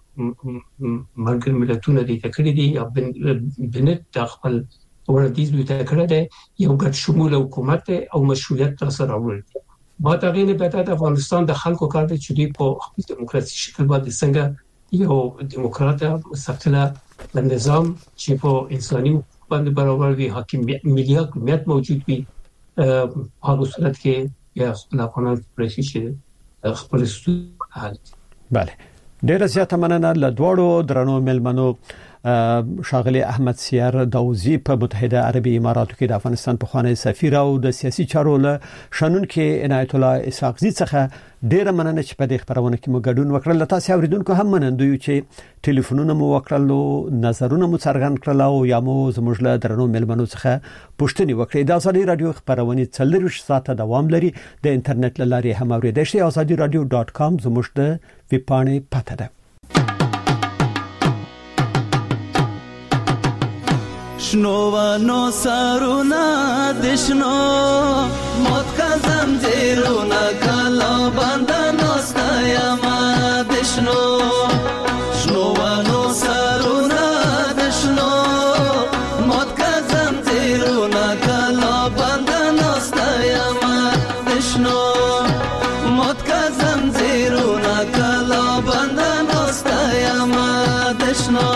چې ملګر ملتونه د تکړه دي یا بنت د خپل وړاندیز دوی تکړه دي یو ګډ شموله حکومت او مشروعیت تر سره وړي. با تغیر به د افغانستان د خلکو کار دی چې دوی په خپل دیموکراسي شکل باندې څنګه یو دیموکرات مستقله نظام چې په انساني باندې برابر وي، حاکمیت ملي حاکمیت موجود وي، هغه صورت کې یا خپل افغانان پرېشي چې خپل ستونزې حل. بله ډیره زیاته مننه له دوړو درنو ملمنو. شاغلی احمد سیار داوزی په متحده عربی اماراتو کې د افغانستان په خوانی سفیر او د سیاسي چارو له شنن کې عنایت الله اسحاق زی څخه ډیره مننه چې په دې خبرونه کې مو ګډون وکړل. تاسو اوریدونکو هم منندوی چې ټلیفونونه مو وکړل، نظرونه مو څرګند کړل او یا مو زموږ له درنو ملمنو څخه پوښتنې وکړې. د ازادي رادیو خبرونه 40 ساعته دوام لري. د انټرنیټ لارې هم اوریدئ شئ. azadiradio.com زموږ د ویب پاڼې پته ده. شنوانو سارونا دشنو موت کا زمزیرونا کالا باندانو ستایما دشنو شنوانو سارونا دشنو موت کا زمزیرونا کالا باندانو ستایما دشنو موت کا زمزیرونا کالا باندانو ستایما دشنو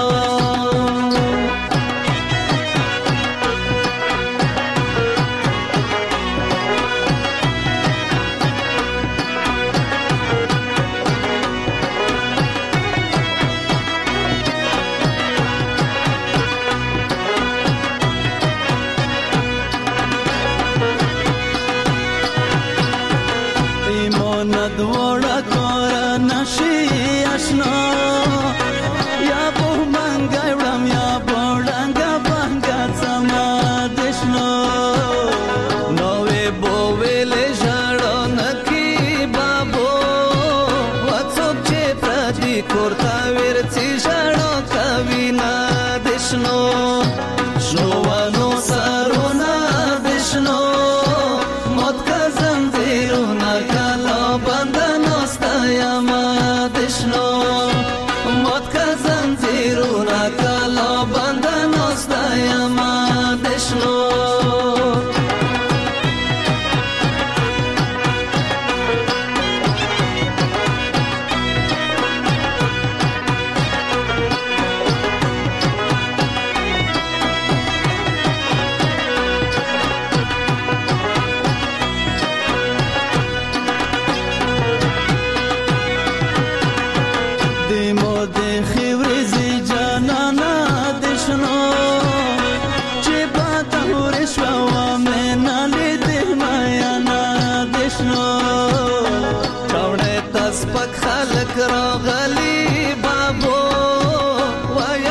راغلی بابو وای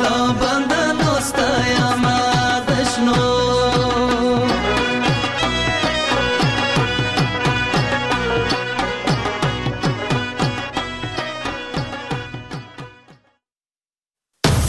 کلا